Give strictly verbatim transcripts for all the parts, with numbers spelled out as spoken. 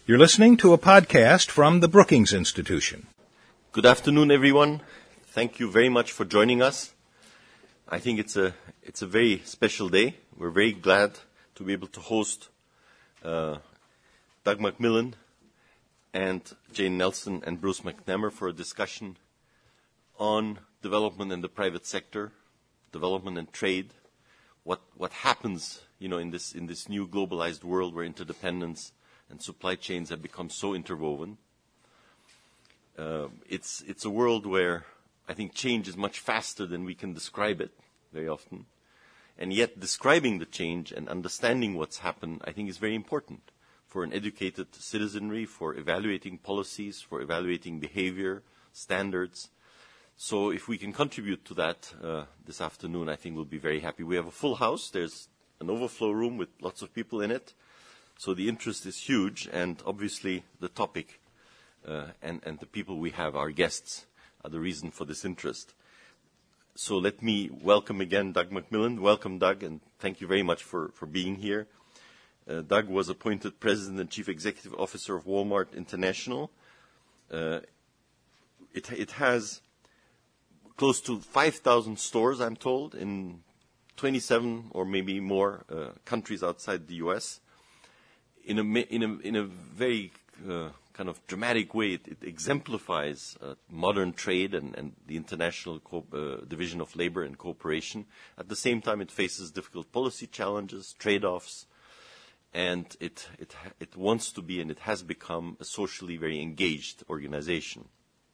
You're listening to a podcast from the Brookings Institution. Good afternoon, everyone. Thank you very much for joining us. I think it's a it's a very special day. We're very glad to be able to host uh, Doug McMillon and Jane Nelson and Bruce McNamara for a discussion on development in the private sector, development and trade, what what happens, you know, in this in this new globalized world where interdependence and supply chains have become so interwoven. Uh, it's it's a world where I think change is much faster than we can describe it very often. And yet describing the change and understanding what's happened, I think, is very important for an educated citizenry, for evaluating policies, for evaluating behavior, standards. So if we can contribute to that uh, this afternoon, I think we'll be very happy. We have a full house. There's an overflow room with lots of people in it. So the interest is huge, and obviously the topic uh, and, and the people we have, our guests, are the reason for this interest. So let me welcome again Doug McMillon. Welcome, Doug, and thank you very much for, for being here. Uh, Doug was appointed President and Chief Executive Officer of Walmart International. Uh, it, it has close to five thousand stores, I'm told, in twenty-seven or maybe more uh, countries outside the U S In a, in a, in a very uh, kind of dramatic way, it, it exemplifies uh, modern trade and, and the international co- uh, division of labor and cooperation. At the same time, it faces difficult policy challenges, trade-offs, and it, it, it wants to be and it has become a socially very engaged organization.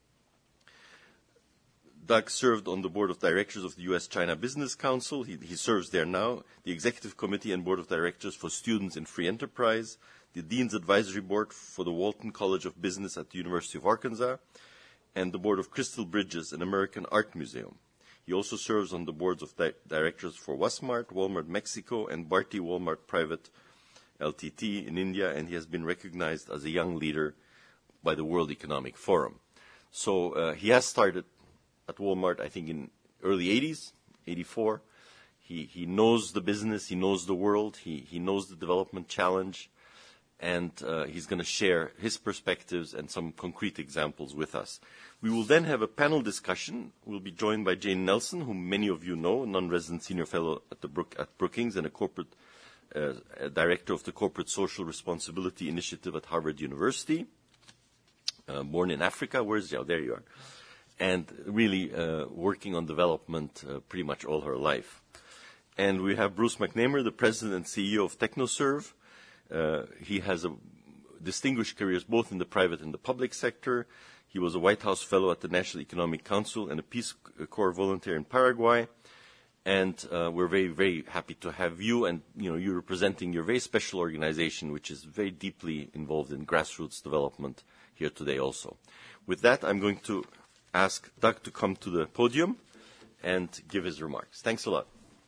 Doug served on the board of directors of the U S China Business Council. He, he serves there now, the executive committee and board of directors for students in free enterprise, the dean's advisory board for the Walton College of Business at the University of Arkansas, and the board of Crystal Bridges, an American art museum. He also serves on the boards of di- directors for Wasmart, Walmart Mexico, and Bharti Walmart Private L T T in India, and he has been recognized as a young leader by the World Economic Forum. So uh, he has started at Walmart, I think, in early eighties, eighty-four. He he knows the business, he knows the world, he, he knows the development challenge, and uh, he's going to share his perspectives and some concrete examples with us. We will then have a panel discussion. We'll be joined by Jane Nelson, whom many of you know, a non-resident senior fellow at, the Brook, at Brookings and a corporate uh, a director of the Corporate Social Responsibility Initiative at Harvard University. Uh, born in Africa. Where's Zhao? There you are. And really uh, working on development uh, pretty much all her life. And we have Bruce McNamara, the president and C E O of TechnoServe. Uh, he has a distinguished careers both in the private and the public sector. He was a White House fellow at the National Economic Council and a Peace Corps volunteer in Paraguay. And uh, we're very, very happy to have you, and you know, you're representing your very special organization, which is very deeply involved in grassroots development here today also. With that, I'm going to ask Doug to come to the podium and give his remarks. Thanks a lot.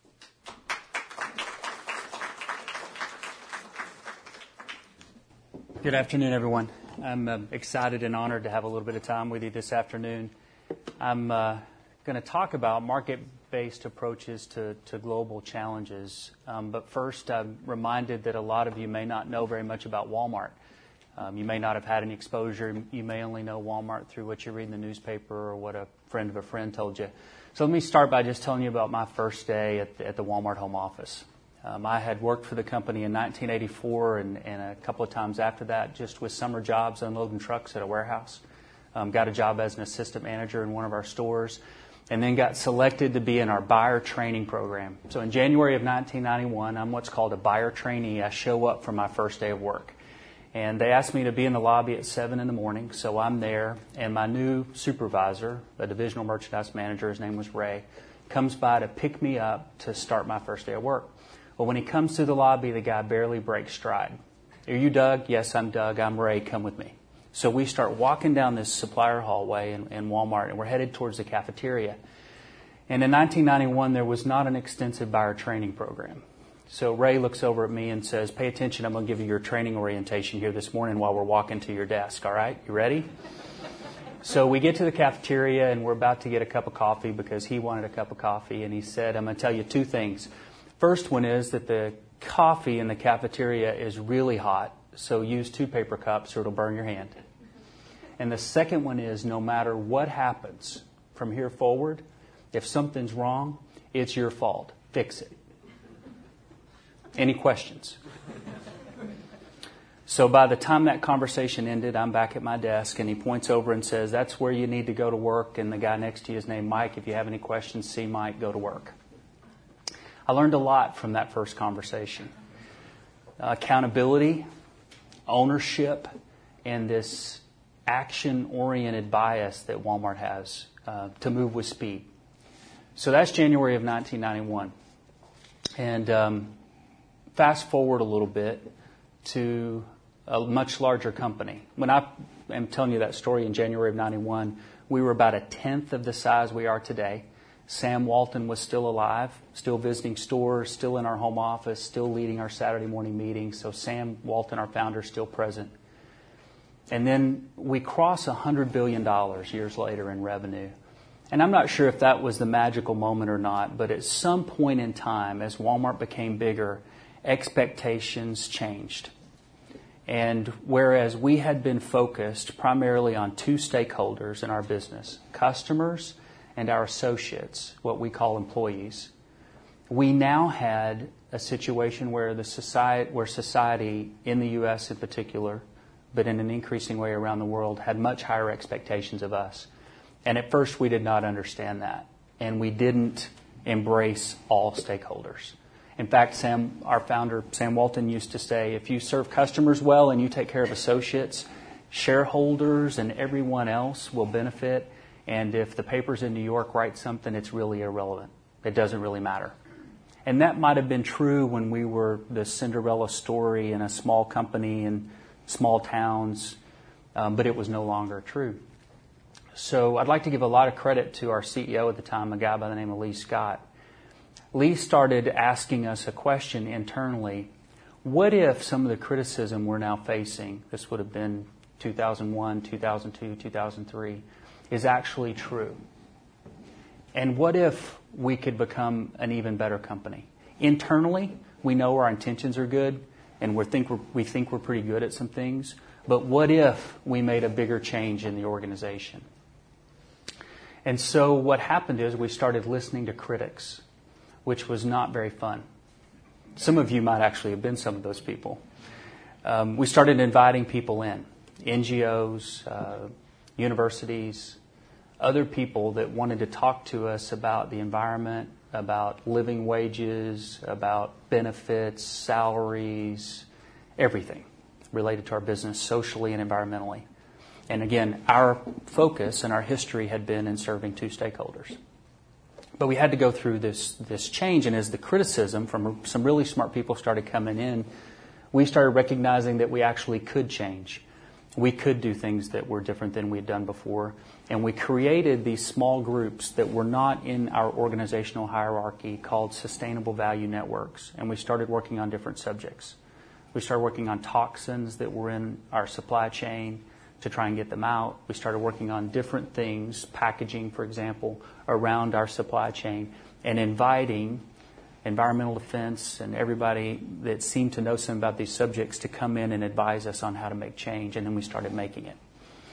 Good afternoon, everyone. I'm uh, excited and honored to have a little bit of time with you this afternoon. I'm uh, going to talk about market-based approaches to, to global challenges. Um, but first, I'm reminded that a lot of you may not know very much about Walmart. Um, you may not have had any exposure. You may only know Walmart through what you read in the newspaper or what a friend of a friend told you. So let me start by just telling you about my first day at the, at the Walmart home office. Um, I had worked for the company in nineteen eighty-four and, and a couple of times after that, just with summer jobs unloading trucks at a warehouse. Um, got a job as an assistant manager in one of our stores, and then got selected to be in our buyer training program. So in January of nineteen ninety-one, I'm what's called a buyer trainee. I show up for my first day of work. And they asked me to be in the lobby at seven in the morning, so I'm there. And my new supervisor, a divisional merchandise manager, his name was Ray, comes by to pick me up to start my first day of work. Well, when he comes to the lobby, the guy barely breaks stride. Are you Doug? Yes, I'm Doug. I'm Ray. Come with me. So we start walking down this supplier hallway in, in Walmart, and we're headed towards the cafeteria. And in nineteen ninety-one, there was not an extensive buyer training program. So Ray looks over at me and says, pay attention, I'm going to give you your training orientation here this morning while we're walking to your desk. All right, you ready? So we get to the cafeteria, and we're about to get a cup of coffee because he wanted a cup of coffee. And he said, I'm going to tell you two things. First one is that the coffee in the cafeteria is really hot, so use two paper cups or it'll burn your hand. And the second one is, no matter what happens from here forward, if something's wrong, it's your fault. Fix it. Any questions? So by the time that conversation ended, I'm back at my desk, and he points over and says, that's where you need to go to work. And the guy next to you is named Mike. If you have any questions, see Mike, go to work. I learned a lot from that first conversation. Uh, accountability, ownership, and this action-oriented bias that Walmart has uh, to move with speed. So that's January of nineteen ninety-one. And um, fast forward a little bit to a much larger company. When I am telling you that story in January of ninety-one, we were about a tenth of the size we are today. Sam Walton was still alive, still visiting stores, still in our home office, still leading our Saturday morning meetings. So Sam Walton, our founder, is still present. And then we cross one hundred billion dollars years later in revenue. And I'm not sure if that was the magical moment or not, but at some point in time, as Walmart became bigger, expectations changed. And whereas we had been focused primarily on two stakeholders in our business, customers and our associates, what we call employees, we now had a situation where the society, where society in the U S in particular, but in an increasing way around the world, had much higher expectations of us. And at first we did not understand that. And we didn't embrace all stakeholders. In fact, Sam, our founder, Sam Walton, used to say, if you serve customers well and you take care of associates, shareholders and everyone else will benefit. And if the papers in New York write something, it's really irrelevant. It doesn't really matter. And that might have been true when we were the Cinderella story in a small company in small towns, um, but it was no longer true. So I'd like to give a lot of credit to our C E O at the time, a guy by the name of Lee Scott. Lee started asking us a question internally. What if some of the criticism we're now facing, this would have been two thousand one, two thousand two, two thousand three, is actually true? And what if we could become an even better company? Internally, we know our intentions are good, and we think we're, we think we're pretty good at some things. But what if we made a bigger change in the organization? And so what happened is we started listening to critics, which was not very fun. Some of you might actually have been some of those people. Um, we started inviting people in, N G Os, uh, universities, other people that wanted to talk to us about the environment, about living wages, about benefits, salaries, everything related to our business socially and environmentally. And again, our focus and our history had been in serving two stakeholders. But we had to go through this this change, and as the criticism from some really smart people started coming in, we started recognizing that we actually could change. We could do things that were different than we had done before. And we created these small groups that were not in our organizational hierarchy called Sustainable Value Networks. And we started working on different subjects. We started working on toxins that were in our supply chain to try and get them out. We started working on different things, packaging, for example, around our supply chain, and inviting environmental defense and everybody that seemed to know something about these subjects to come in and advise us on how to make change. And then we started making it.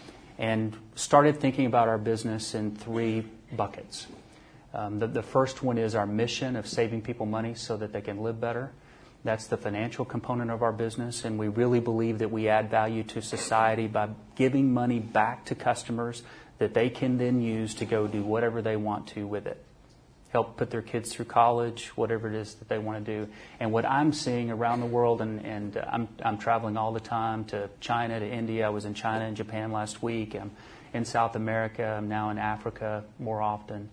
And started thinking about our business in three buckets. Um, the, the first one is our mission of saving people money so that they can live better. That's the financial component of our business, and we really believe that we add value to society by giving money back to customers that they can then use to go do whatever they want to with it. Help put their kids through college, whatever it is that they want to do. And what I'm seeing around the world, and, and I'm, I'm traveling all the time to China, to India. I was in China and Japan last week. I'm in South America. I'm now in Africa more often.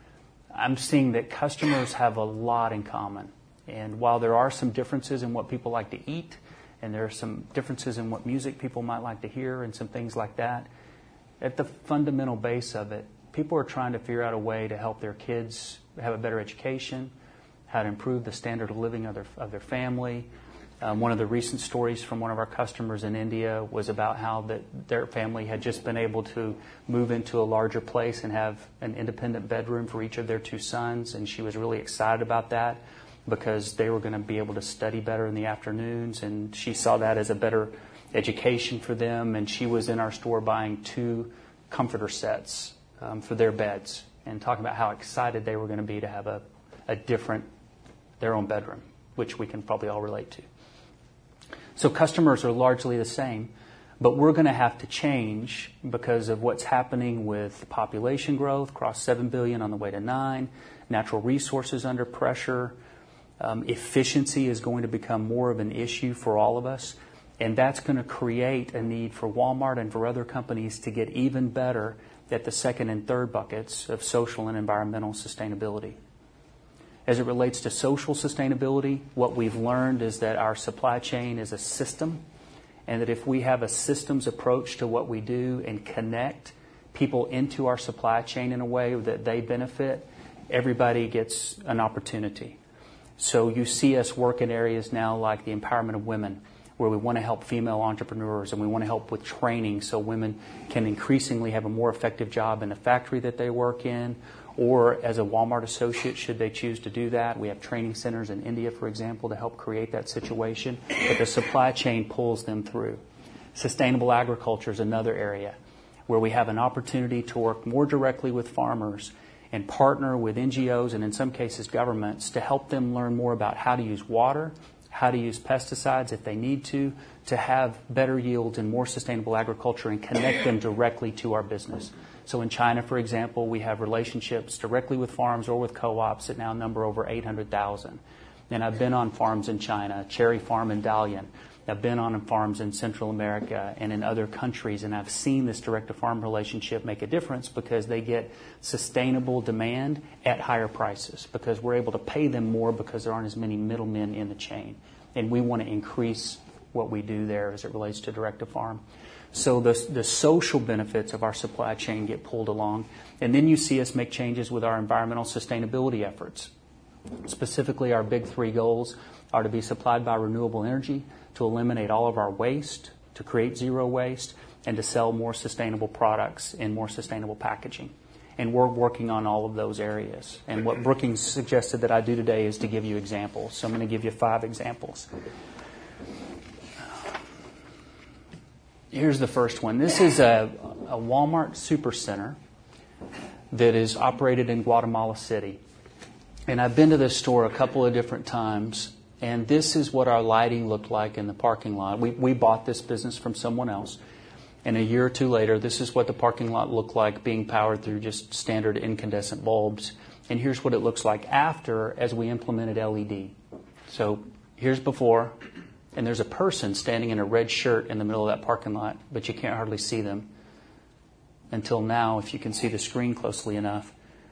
I'm seeing that customers have a lot in common. And while there are some differences in what people like to eat, and there are some differences in what music people might like to hear and some things like that, at the fundamental base of it, people are trying to figure out a way to help their kids have a better education, how to improve the standard of living of their, of their family. Um, one of the recent stories from one of our customers in India was about how that their family had just been able to move into a larger place and have an independent bedroom for each of their two sons, and she was really excited about that. because they were going to be able to study better in the afternoons, and she saw that as a better education for them. And she was in our store buying two comforter sets um, for their beds and talking about how excited they were going to be to have a, a different, their own bedroom, which we can probably all relate to. So customers are largely the same, but we're going to have to change because of what's happening with population growth, across seven billion on the way to nine, natural resources under pressure. Um, efficiency is going to become more of an issue for all of us, and that's going to create a need for Walmart and for other companies to get even better at the second and third buckets of social and environmental sustainability. As it relates to social sustainability, what we've learned is that our supply chain is a system, and that if we have a systems approach to what we do and connect people into our supply chain in a way that they benefit, everybody gets an opportunity. So you see us work in areas now like the empowerment of women, where we want to help female entrepreneurs and we want to help with training so women can increasingly have a more effective job in the factory that they work in, or as a Walmart associate should they choose to do that. We have training centers in India, for example, to help create that situation, but the supply chain pulls them through. Sustainable agriculture is another area where we have an opportunity to work more directly with farmers and partner with N G Os and in some cases governments to help them learn more about how to use water, how to use pesticides if they need to, to have better yields and more sustainable agriculture and connect them directly to our business. So in China, for example, we have relationships directly with farms or with co-ops that now number over eight hundred thousand. And I've been on farms in China, Cherry Farm in Dalian. I've been on farms in Central America and in other countries, and I've seen this direct-to-farm relationship make a difference because they get sustainable demand at higher prices because we're able to pay them more because there aren't as many middlemen in the chain. And we want to increase what we do there as it relates to direct-to-farm. So the, the social benefits of our supply chain get pulled along. And then you see us make changes with our environmental sustainability efforts. Specifically, our big three goals are to be supplied by renewable energy, to eliminate all of our waste, to create zero waste, and to sell more sustainable products in more sustainable packaging. And we're working on all of those areas. And what Brookings suggested that I do today is to give you examples. So I'm going to give you five examples. Here's the first one. This is a, a Walmart Supercenter that is operated in Guatemala City. And I've been to this store a couple of different times, and this is what our lighting looked like in the parking lot. We, we bought this business from someone else, and a year or two later, this is what the parking lot looked like being powered through just standard incandescent bulbs. And here's what it looks like after as we implemented L E D. So here's before, and there's a person standing in a red shirt in the middle of that parking lot, but you can't hardly see them until now, if you can see the screen closely enough.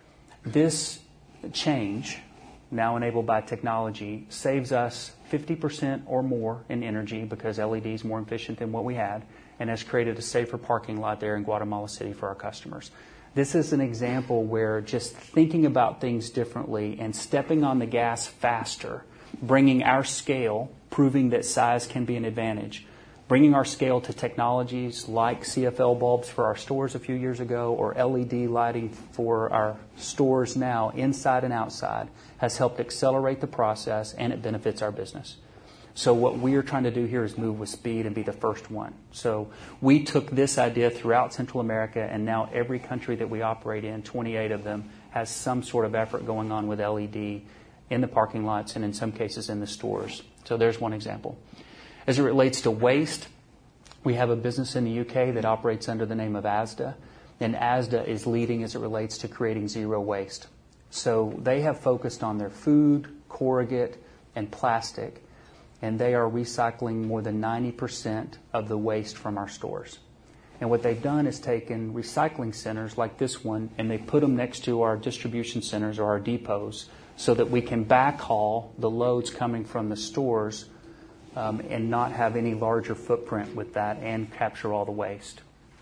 This change, now enabled by technology, saves us fifty percent or more in energy because L E D is more efficient than what we had, and has created a safer parking lot there in Guatemala City for our customers. This is an example where just thinking about things differently and stepping on the gas faster, bringing our scale, proving that size can be an advantage, bringing our scale to technologies like C F L bulbs for our stores a few years ago or L E D lighting for our stores now, inside and outside, has helped accelerate the process, and it benefits our business. So what we are trying to do here is move with speed and be the first one. So we took this idea throughout Central America, and now every country that we operate in, twenty-eight of them, has some sort of effort going on with L E D in the parking lots and in some cases in the stores. So there's one example. As it relates to waste, we have a business in the U K that operates under the name of Asda, and Asda is leading as it relates to creating zero waste. So they have focused on their food, corrugate, and plastic, and they are recycling more than ninety percent of the waste from our stores. And what they've done is taken recycling centers like this one, and they put them next to our distribution centers or our depots so that we can backhaul the loads coming from the stores Um, and not have any larger footprint with that and capture all the waste.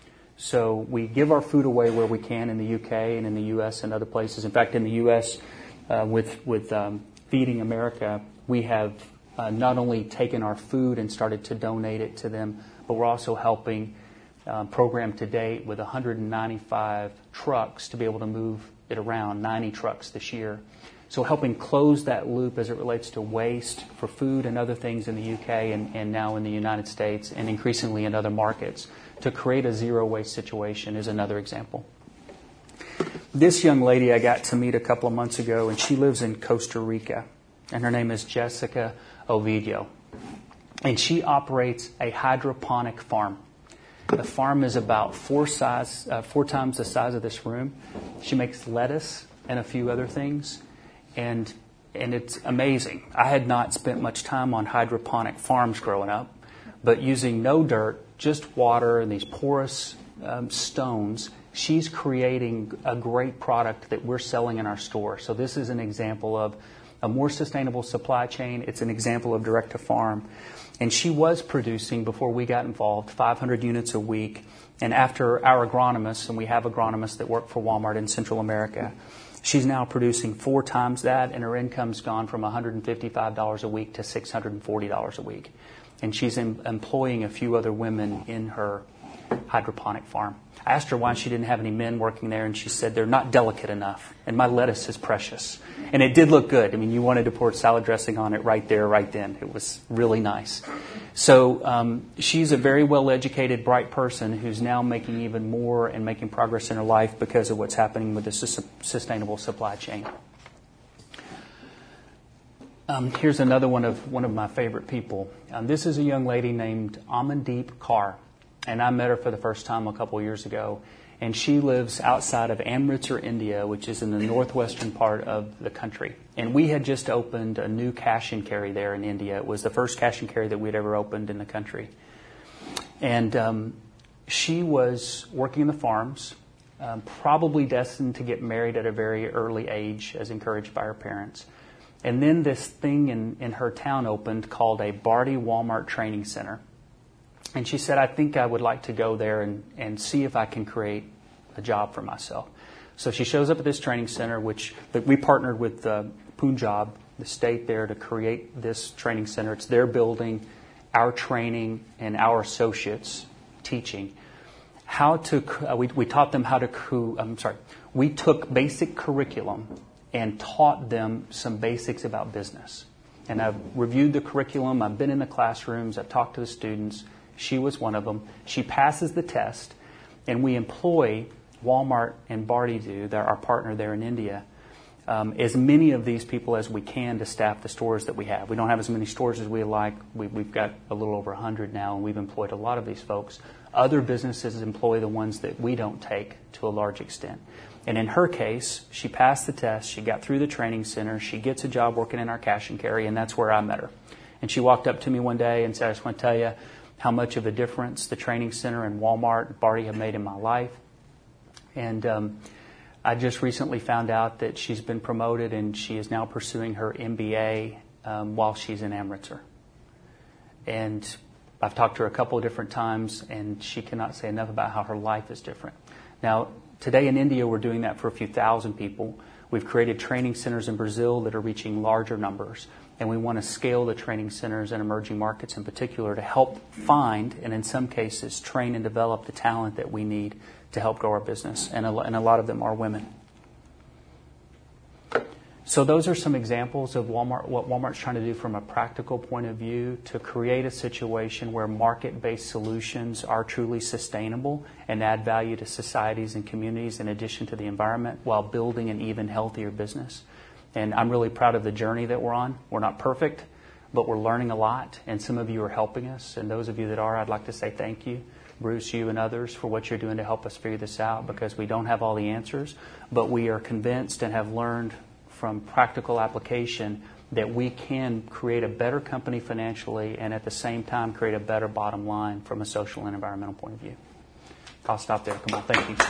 So we give our food away where we can in the U K and in the U S and other places. In fact, in the U S, uh, with, with um, Feeding America, we have uh, not only taken our food and started to donate it to them, but we're also helping uh, program to date with one hundred ninety-five trucks to be able to move it around, ninety trucks this year. So helping close that loop as it relates to waste for food and other things in the U K and, and now in the United States and increasingly in other markets to create a zero waste situation is another example. This young lady I got to meet a couple of months ago, and she lives in Costa Rica, and her name is Jessica Ovidio. And she operates a hydroponic farm. The farm is about four size, uh, four times the size of this room. She makes lettuce and a few other things, and and it's amazing. I had not spent much time on hydroponic farms growing up, but using no dirt, just water and these porous um, stones, she's creating a great product that we're selling in our store. So this is an example of a more sustainable supply chain. It's an example of direct to farm. And she was producing, before we got involved, five hundred units a week. And after our agronomists, and we have agronomists that work for Walmart in Central America, she's now producing four times that, and her income's gone from one hundred fifty-five dollars a week to six hundred forty dollars a week. And she's em- employing a few other women in her hydroponic farm. I asked her why she didn't have any men working there, and she said they're not delicate enough, and my lettuce is precious. And it did look good. I mean, you wanted to pour salad dressing on it right there, right then. It was really nice. So um, she's a very well-educated, bright person who's now making even more and making progress in her life because of what's happening with the su- sustainable supply chain. Um, here's another one of one of my favorite people. Um, this is a young lady named Amandeep Kaur. And I met her for the first time a couple of years ago. And she lives outside of Amritsar, India, which is in the northwestern part of the country. And we had just opened a new cash and carry there in India. It was the first cash and carry that we'd ever opened in the country. And um, she was working in the farms, um, probably destined to get married at a very early age, as encouraged by her parents. And then this thing in, in her town opened called a Bardi Walmart Training Center. And she said, I think I would like to go there and, and see if I can create a job for myself. So she shows up at this training center, which that we partnered with uh, Punjab, the state there, to create this training center. It's their building, our training, and our associates teaching. How to, uh, we, we taught them how to, I'm sorry, we took basic curriculum and taught them some basics about business. And I've reviewed the curriculum, I've been in the classrooms, I've talked to the students. She was one of them. She passes the test, and we employ Walmart and Bardi do, they're our partner there in India, um, as many of these people as we can to staff the stores that we have. We don't have as many stores as we like. We, we've got a little over one hundred now, and we've employed a lot of these folks. Other businesses employ the ones that we don't take to a large extent. And in her case, she passed the test. She got through the training center. She gets a job working in our cash and carry, and that's where I met her. And she walked up to me one day and said, I just want to tell you how much of a difference the training center and Walmart and Bardi have made in my life. And um, I just recently found out that she's been promoted and she is now pursuing her M B A um, while she's in Amritsar. And I've talked to her a couple of different times, and she cannot say enough about how her life is different. Now, today in India, we're doing that for a few thousand people. We've created training centers in Brazil that are reaching larger numbers. And we want to scale the training centers in emerging markets in particular to help find, and in some cases, train and develop the talent that we need to help grow our business. And a, and a lot of them are women. So those are some examples of Walmart, what Walmart's trying to do from a practical point of view to create a situation where market-based solutions are truly sustainable and add value to societies and communities in addition to the environment while building an even healthier business. And I'm really proud of the journey that we're on. We're not perfect, but we're learning a lot, and some of you are helping us. And those of you that are, I'd like to say thank you, Bruce, you and others, for what you're doing to help us figure this out, because we don't have all the answers, but we are convinced and have learned from practical application that we can create a better company financially and at the same time create a better bottom line from a social and environmental point of view. I'll stop there. Come on. Thank you.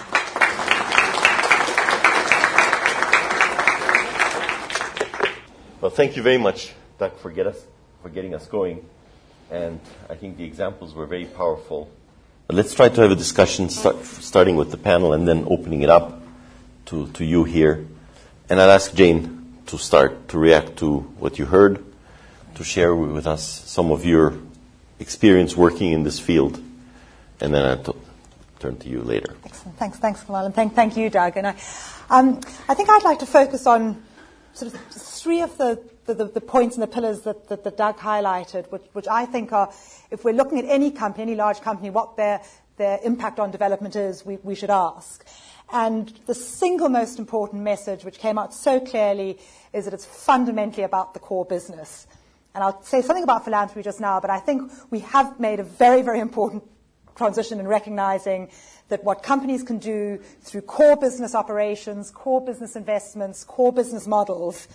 Well, thank you very much, Doug, for, get us, for getting us going. And I think the examples were very powerful. But let's try to have a discussion start, starting with the panel and then opening it up to, to you here. And I'll ask Jane to start, to react to what you heard, to share with us some of your experience working in this field. And then I'll t- turn to you later. Excellent. Thanks, thanks, Kamal. And thank, thank you, Doug. And I, um, I think I'd like to focus on sort of three of the, the, the points and the pillars that, that, that Doug highlighted, which, which I think are, if we're looking at any company, any large company, what their, their impact on development is, we, we should ask. And the single most important message, which came out so clearly, is that it's fundamentally about the core business. And I'll say something about philanthropy just now, but I think we have made a very, very important transition in recognizing that what companies can do through core business operations, core business investments, core business models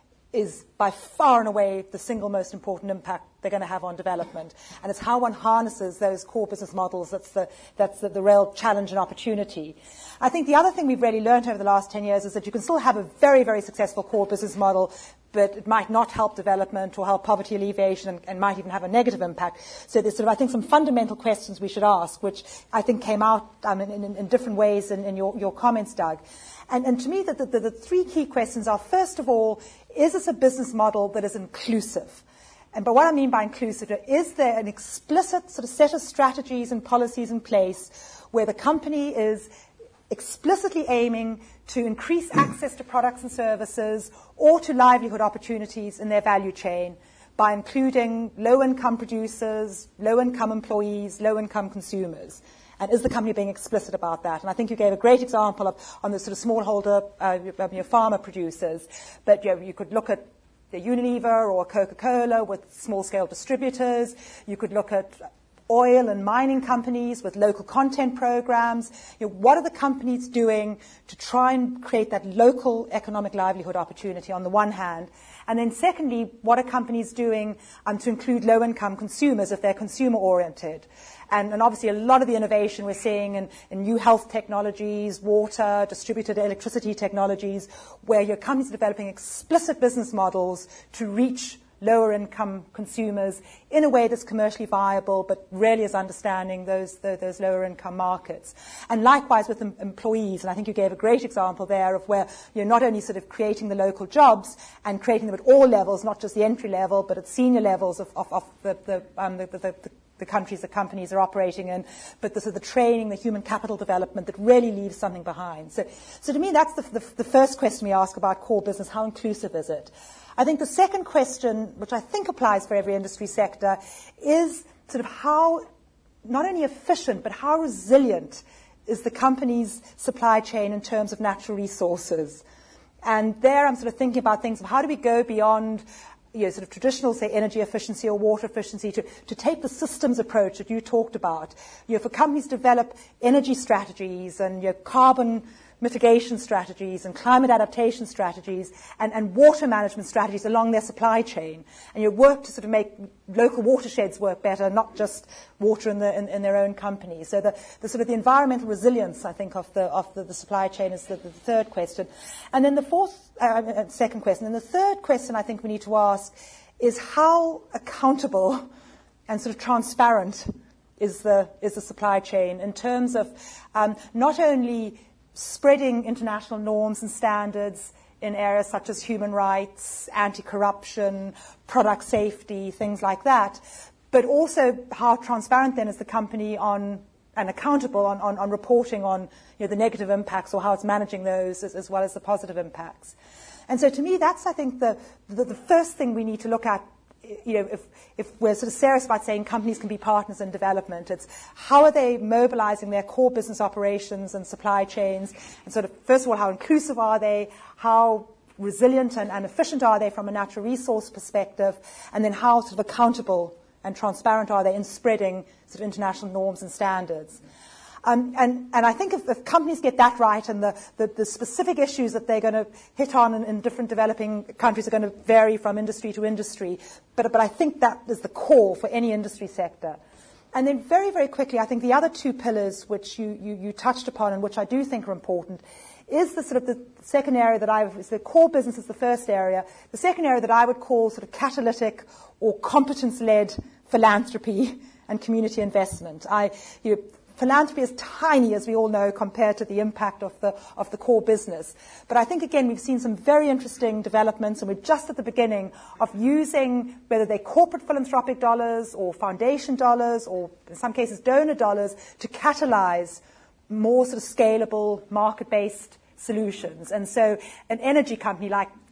is by far and away the single most important impact they're going to have on development. And it's how one harnesses those core business models that's the, that's the, the real challenge and opportunity. I think the other thing we've really learned over the last ten years is that you can still have a very, very successful core business model, but it might not help development or help poverty alleviation and, and might even have a negative impact. So there's sort of, I think, some fundamental questions we should ask, which I think came out um, in, in, in different ways in, in your, your comments, Doug. And, and to me, the, the, the three key questions are, first of all, is this a business model that is inclusive? And by what I mean by inclusive, is there an explicit sort of set of strategies and policies in place where the company is explicitly aiming to increase access to products and services or to livelihood opportunities in their value chain by including low-income producers, low-income employees, low-income consumers? And is the company being explicit about that? And I think you gave a great example of on the sort of smallholder, uh, your farmer producers. But you know, you could look at the Unilever or Coca-Cola with small-scale distributors. You could look at oil and mining companies with local content programs. You know, what are the companies doing to try and create that local economic livelihood opportunity on the one hand? And then secondly, what are companies doing um, to include low-income consumers if they're consumer-oriented? And, and obviously a lot of the innovation we're seeing in, in new health technologies, water, distributed electricity technologies, where your companies are developing explicit business models to reach lower income consumers in a way that's commercially viable, but really is understanding those, those, those lower income markets. And likewise with em- employees, and I think you gave a great example there of where you're not only sort of creating the local jobs and creating them at all levels, not just the entry level, but at senior levels of, of, of the, the, um, the, the, the the countries the companies are operating in, but this is the training, the human capital development that really leaves something behind. So, so to me, that's the, the, the first question we ask about core business. How inclusive is it? I think the second question, which I think applies for every industry sector, is sort of how not only efficient, but how resilient is the company's supply chain in terms of natural resources. And there I'm sort of thinking about things of how do we go beyond you know, sort of traditional, say, energy efficiency or water efficiency, to, to take the systems approach that you talked about. You know, for companies to develop energy strategies and you know, carbon mitigation strategies and climate adaptation strategies and, and water management strategies along their supply chain. And you work to sort of make local watersheds work better, not just water in, the, in, in their own companies. So the, the sort of the environmental resilience, I think, of the, of the, the supply chain is the, the third question. And then the fourth, uh, second question. And the third question I think we need to ask is how accountable and sort of transparent is the, is the supply chain in terms of um, not only spreading international norms and standards in areas such as human rights, anti-corruption, product safety, things like that, but also how transparent then is the company on and accountable on, on, on reporting on you know, the negative impacts or how it's managing those as, as well as the positive impacts. And so to me, that's, I think, the, the, the first thing we need to look at. You know, if, if we're sort of serious about saying companies can be partners in development, it's how are they mobilizing their core business operations and supply chains, and sort of, first of all, how inclusive are they, how resilient and, and efficient are they from a natural resource perspective, and then how sort of accountable and transparent are they in spreading sort of international norms and standards. Um, and, and I think if, if companies get that right and the, the, the specific issues that they're going to hit on in, in different developing countries are going to vary from industry to industry, but, but I think that is the core for any industry sector. And then very, very quickly, I think the other two pillars which you, you, you touched upon and which I do think are important is the sort of the second area that I would, the core business is the first area. The second area that I would call sort of catalytic or competence-led philanthropy and community investment. I, you know, Philanthropy is tiny, as we all know, compared to the impact of the, of the core business. But I think, again, we've seen some very interesting developments, and we're just at the beginning of using, whether they're corporate philanthropic dollars or foundation dollars or, in some cases, donor dollars, to catalyze more sort of scalable, market-based solutions. And so an energy company like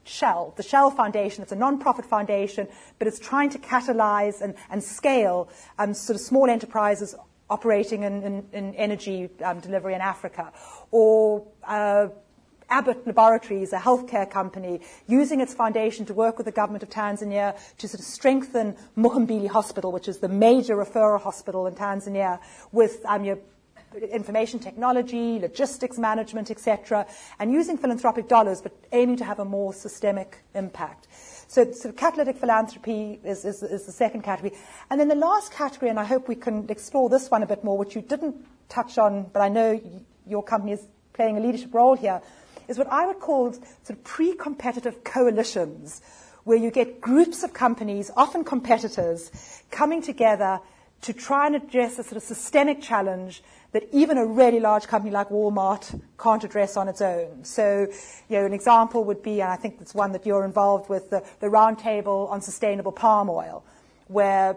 Shell, the Shell Foundation. It's a non-profit foundation, but it's trying to catalyze and, and scale um, sort of small enterprises operating in, in, in energy um, delivery in Africa. Or uh, Abbott Laboratories, a healthcare company, using its foundation to work with the government of Tanzania to sort of strengthen Muhimbili Hospital, which is the major referral hospital in Tanzania, with um, your information technology, logistics management, et cetera, and using philanthropic dollars, but aiming to have a more systemic impact. So, so catalytic philanthropy is, is, is the second category. And then the last category, and I hope we can explore this one a bit more, which you didn't touch on, but I know your company is playing a leadership role here, is what I would call sort of pre-competitive coalitions, where you get groups of companies, often competitors, coming together to try and address a sort of systemic challenge that even a really large company like Walmart can't address on its own. So, you know, an example would be, and I think it's one that you're involved with, the, the Roundtable on Sustainable Palm Oil, where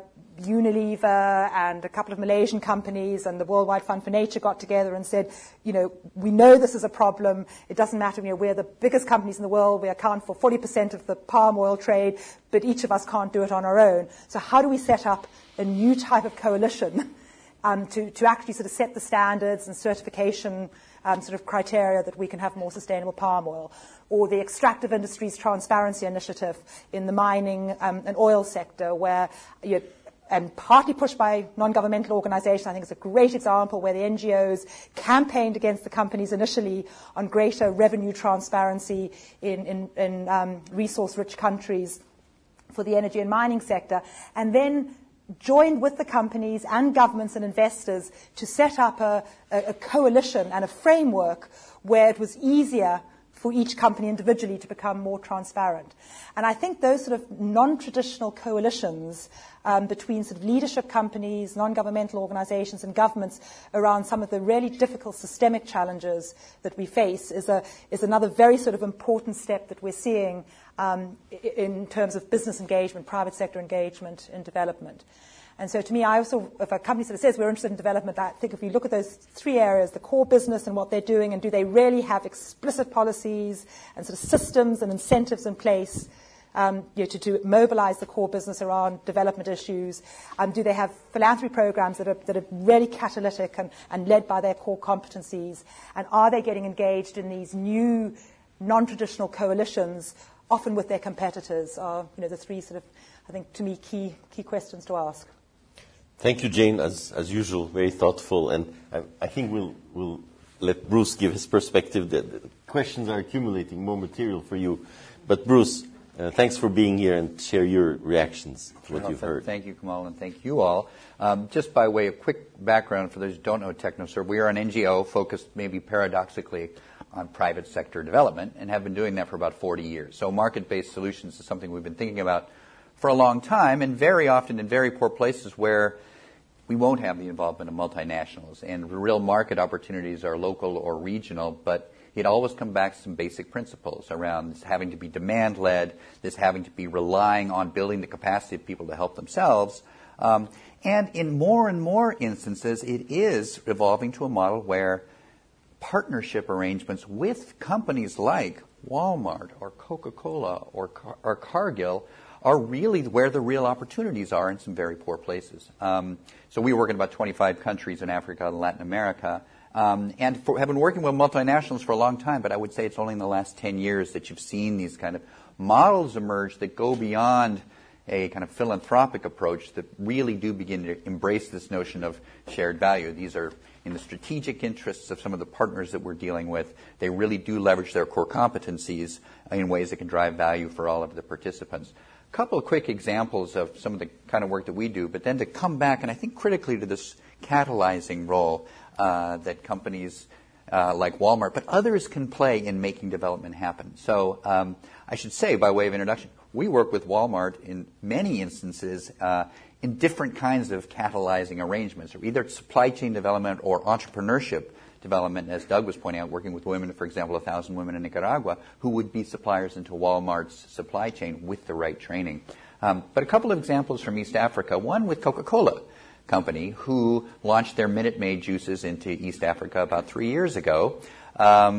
Unilever and a couple of Malaysian companies and the Worldwide Fund for Nature got together and said, you know, we know this is a problem. It doesn't matter, you know, we're the biggest companies in the world. We account for forty percent of the palm oil trade, but each of us can't do it on our own. So how do we set up a new type of coalition um, to, to actually sort of set the standards and certification um, sort of criteria that we can have more sustainable palm oil? Or the Extractive Industries Transparency Initiative in the mining um, and oil sector, where you and partly pushed by non-governmental organizations. I think it's a great example where the N G Os campaigned against the companies initially on greater revenue transparency in, in, in um, resource-rich countries for the energy and mining sector, and then joined with the companies and governments and investors to set up a, a, a coalition and a framework where it was easier for each company individually to become more transparent. And I think those sort of non-traditional coalitions um, between sort of leadership companies, non-governmental organizations and governments around some of the really difficult systemic challenges that we face is, a, is another very sort of important step that we're seeing um, in terms of business engagement, private sector engagement in development. And so to me, I also, if a company sort of says we're interested in development, I think if we look at those three areas, the core business and what they're doing, and do they really have explicit policies and sort of systems and incentives in place um, you know, to, to mobilize the core business around development issues? Um, do they have philanthropy programs that are, that are really catalytic and, and led by their core competencies? And are they getting engaged in these new non-traditional coalitions, often with their competitors? Are, you know, the three sort of, I think, to me, key key questions to ask. Thank you, Jane, as as usual, very thoughtful. And I, I think we'll we'll let Bruce give his perspective. The, the questions are accumulating more material for you. But Bruce, uh, thanks for being here and share your reactions to what well, you've heard. Thank you, Kamal, and thank you all. Um, just by way of quick background for those who don't know TechnoServe, we are an N G O focused maybe paradoxically on private sector development and have been doing that for about forty years. So market-based solutions is something we've been thinking about for a long time, and very often in very poor places where we won't have the involvement of multinationals, and real market opportunities are local or regional, but it always comes back to some basic principles around this having to be demand-led, this having to be relying on building the capacity of people to help themselves. Um, and in more and more instances, it is evolving to a model where partnership arrangements with companies like Walmart or Coca-Cola or, Car- or Cargill are really where the real opportunities are in some very poor places. Um, so we work in about twenty-five countries in Africa and Latin America, um, and for, have been working with multinationals for a long time, but I would say it's only in the last ten years that you've seen these kind of models emerge that go beyond a kind of philanthropic approach that really do begin to embrace this notion of shared value. These are in the strategic interests of some of the partners that we're dealing with. They really do leverage their core competencies in ways that can drive value for all of the participants. A couple of quick examples of some of the kind of work that we do, but then to come back, and I think critically to this catalyzing role uh, that companies uh, like Walmart, but others can play in making development happen. So um, I should say, by way of introduction, we work with Walmart in many instances uh, in different kinds of catalyzing arrangements, or either supply chain development or entrepreneurship development, as Doug was pointing out, working with women, for example, a thousand women in Nicaragua, who would be suppliers into Walmart's supply chain with the right training. Um, but a couple of examples from East Africa, one with Coca-Cola Company, who launched their Minute Maid juices into East Africa about three years ago. Um,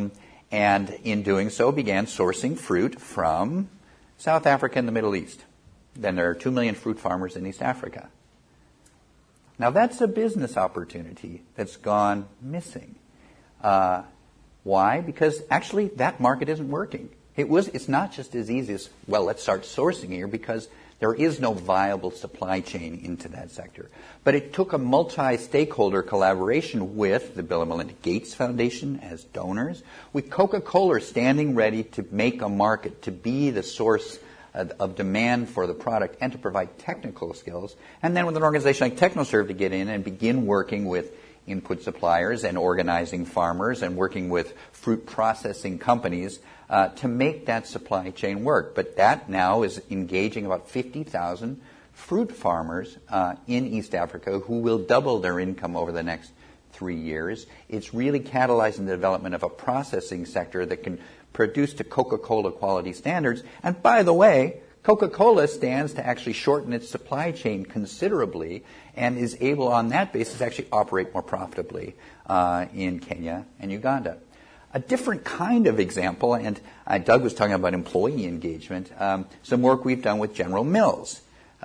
and in doing so began sourcing fruit from South Africa and the Middle East. Then there are two million fruit farmers in East Africa. Now that's a business opportunity that's gone missing. Uh, why? Because actually that market isn't working. It was. It's not just as easy as, well, let's start sourcing here, because there is no viable supply chain into that sector. But it took a multi-stakeholder collaboration with the Bill and Melinda Gates Foundation as donors, with Coca-Cola standing ready to make a market, to be the source of demand for the product, and to provide technical skills. And then with an organization like TechnoServe to get in and begin working with input suppliers and organizing farmers and working with fruit processing companies uh, to make that supply chain work. But that now is engaging about fifty thousand fruit farmers uh, in East Africa who will double their income over the next three years. It's really catalyzing the development of a processing sector that can produce to Coca-Cola quality standards. And by the way, Coca-Cola stands to actually shorten its supply chain considerably and is able on that basis to actually operate more profitably uh, in Kenya and Uganda. A different kind of example, and uh, Doug was talking about employee engagement, um, some work we've done with General Mills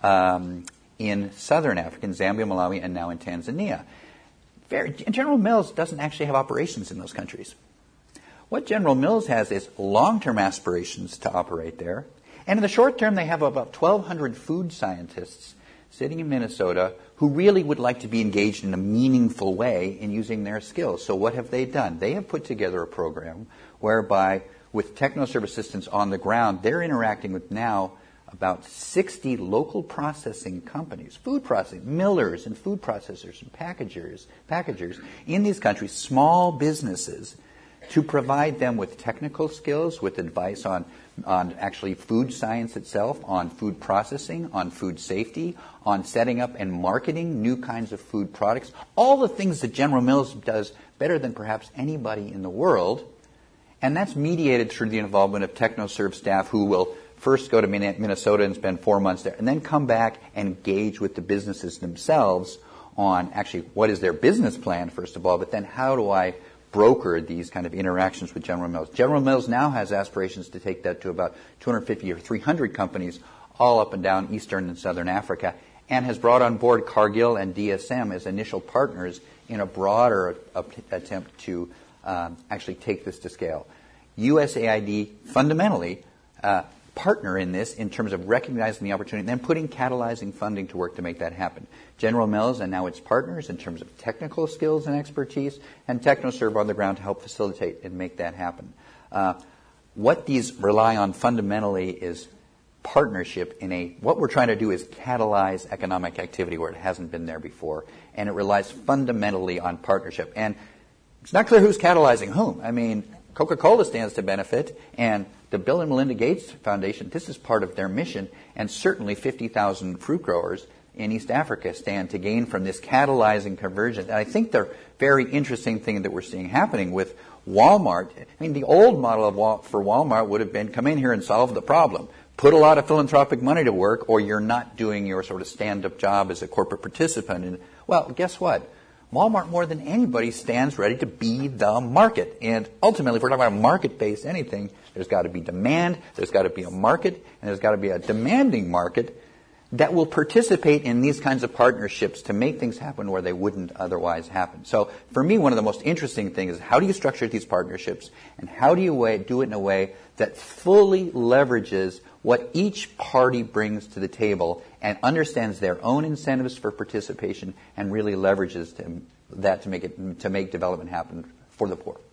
um, in southern Africa, in Zambia, Malawi, and now in Tanzania. Very, General Mills doesn't actually have operations in those countries. What General Mills has is long-term aspirations to operate there. And in the short term, they have about twelve hundred food scientists sitting in Minnesota who really would like to be engaged in a meaningful way in using their skills. So what have they done? They have put together a program whereby, with TechnoServe assistance on the ground, they're interacting with now about sixty local processing companies, food processing, millers and food processors and packagers, packagers in these countries, small businesses, to provide them with technical skills, with advice on, on actually food science itself, on food processing, on food safety, on setting up and marketing new kinds of food products, all the things that General Mills does better than perhaps anybody in the world. And that's mediated through the involvement of TechnoServe staff who will first go to Minnesota and spend four months there, and then come back and engage with the businesses themselves on actually what is their business plan, first of all, but then how do I broker these kind of interactions with General Mills. General Mills now has aspirations to take that to about two hundred fifty or three hundred companies all up and down Eastern and Southern Africa, and has brought on board Cargill and D S M as initial partners in a broader attempt to um, actually take this to scale. U S A I D fundamentally uh, partner in this in terms of recognizing the opportunity and then putting catalyzing funding to work to make that happen. General Mills and now its partners in terms of technical skills and expertise, and TechnoServe on the ground to help facilitate and make that happen. Uh, what these rely on fundamentally is partnership in a, what we're trying to do is catalyze economic activity where it hasn't been there before, and it relies fundamentally on partnership. And it's not clear who's catalyzing whom. I mean, Coca-Cola stands to benefit, and the Bill and Melinda Gates Foundation, this is part of their mission, and certainly fifty thousand fruit growers in East Africa stand to gain from this catalyzing convergence. And I think the very interesting thing that we're seeing happening with Walmart, I mean, the old model of Wal- for Walmart would have been come in here and solve the problem. Put a lot of philanthropic money to work, or you're not doing your sort of stand-up job as a corporate participant. And, well, guess what? Walmart, more than anybody, stands ready to be the market. And ultimately, if we're talking about a market-based anything, there's got to be demand, there's got to be a market, and there's got to be a demanding market that will participate in these kinds of partnerships to make things happen where they wouldn't otherwise happen. So for me, one of the most interesting things is how do you structure these partnerships, and how do you way, do it in a way that fully leverages what each party brings to the table and understands their own incentives for participation and really leverages to, that to make it to make development happen for the poor.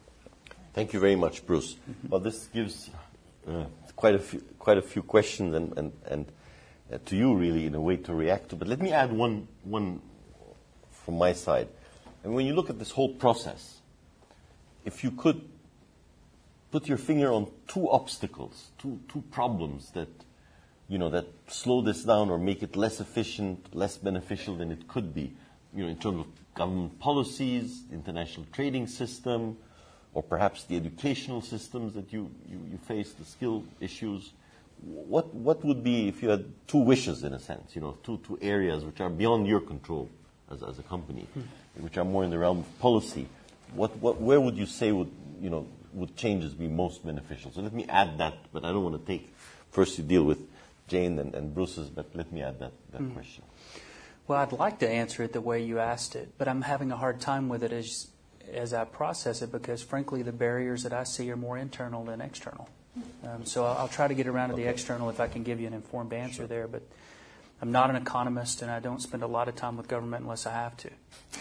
Thank you very much, Bruce. Mm-hmm. Well, this gives uh, quite a few quite a few questions and and, and uh, to you really in a way to react to. But let me add one one from my side. And when you look at this whole process, if you could put your finger on two obstacles, two two problems that you know that slow this down or make it less efficient, less beneficial than it could be, you know, in terms of government policies, the international trading system, or perhaps the educational systems that you, you, you face, the skill issues. What what would be, if you had two wishes in a sense, you know, two two areas which are beyond your control as as a company, hmm. which are more in the realm of policy, what what where would you say would, you know, would changes be most beneficial? So let me add that, but I don't want to take, first you deal with Jane and, and Bruce's, but let me add that, that mm. question. Well, I'd like to answer it the way you asked it, but I'm having a hard time with it as as I process it because, frankly, the barriers that I see are more internal than external. Um, so I'll, I'll try to get around to okay. the external if I can give you an informed answer sure. there, but I'm not an economist, and I don't spend a lot of time with government unless I have to.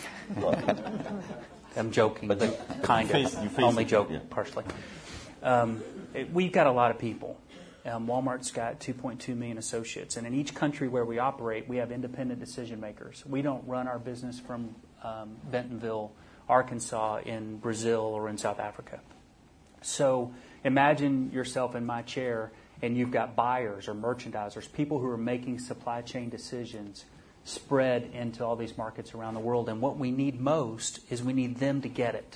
I'm joking, but, but kind of. Only joking, yeah. partially. Um, it, we've got a lot of people. Um, Walmart's got two point two million associates, and in each country where we operate, we have independent decision makers. We don't run our business from um, Bentonville, Arkansas, in Brazil, or in South Africa. So imagine yourself in my chair, and you've got buyers or merchandisers, people who are making supply chain decisions spread into all these markets around the world. And what we need most is we need them to get it.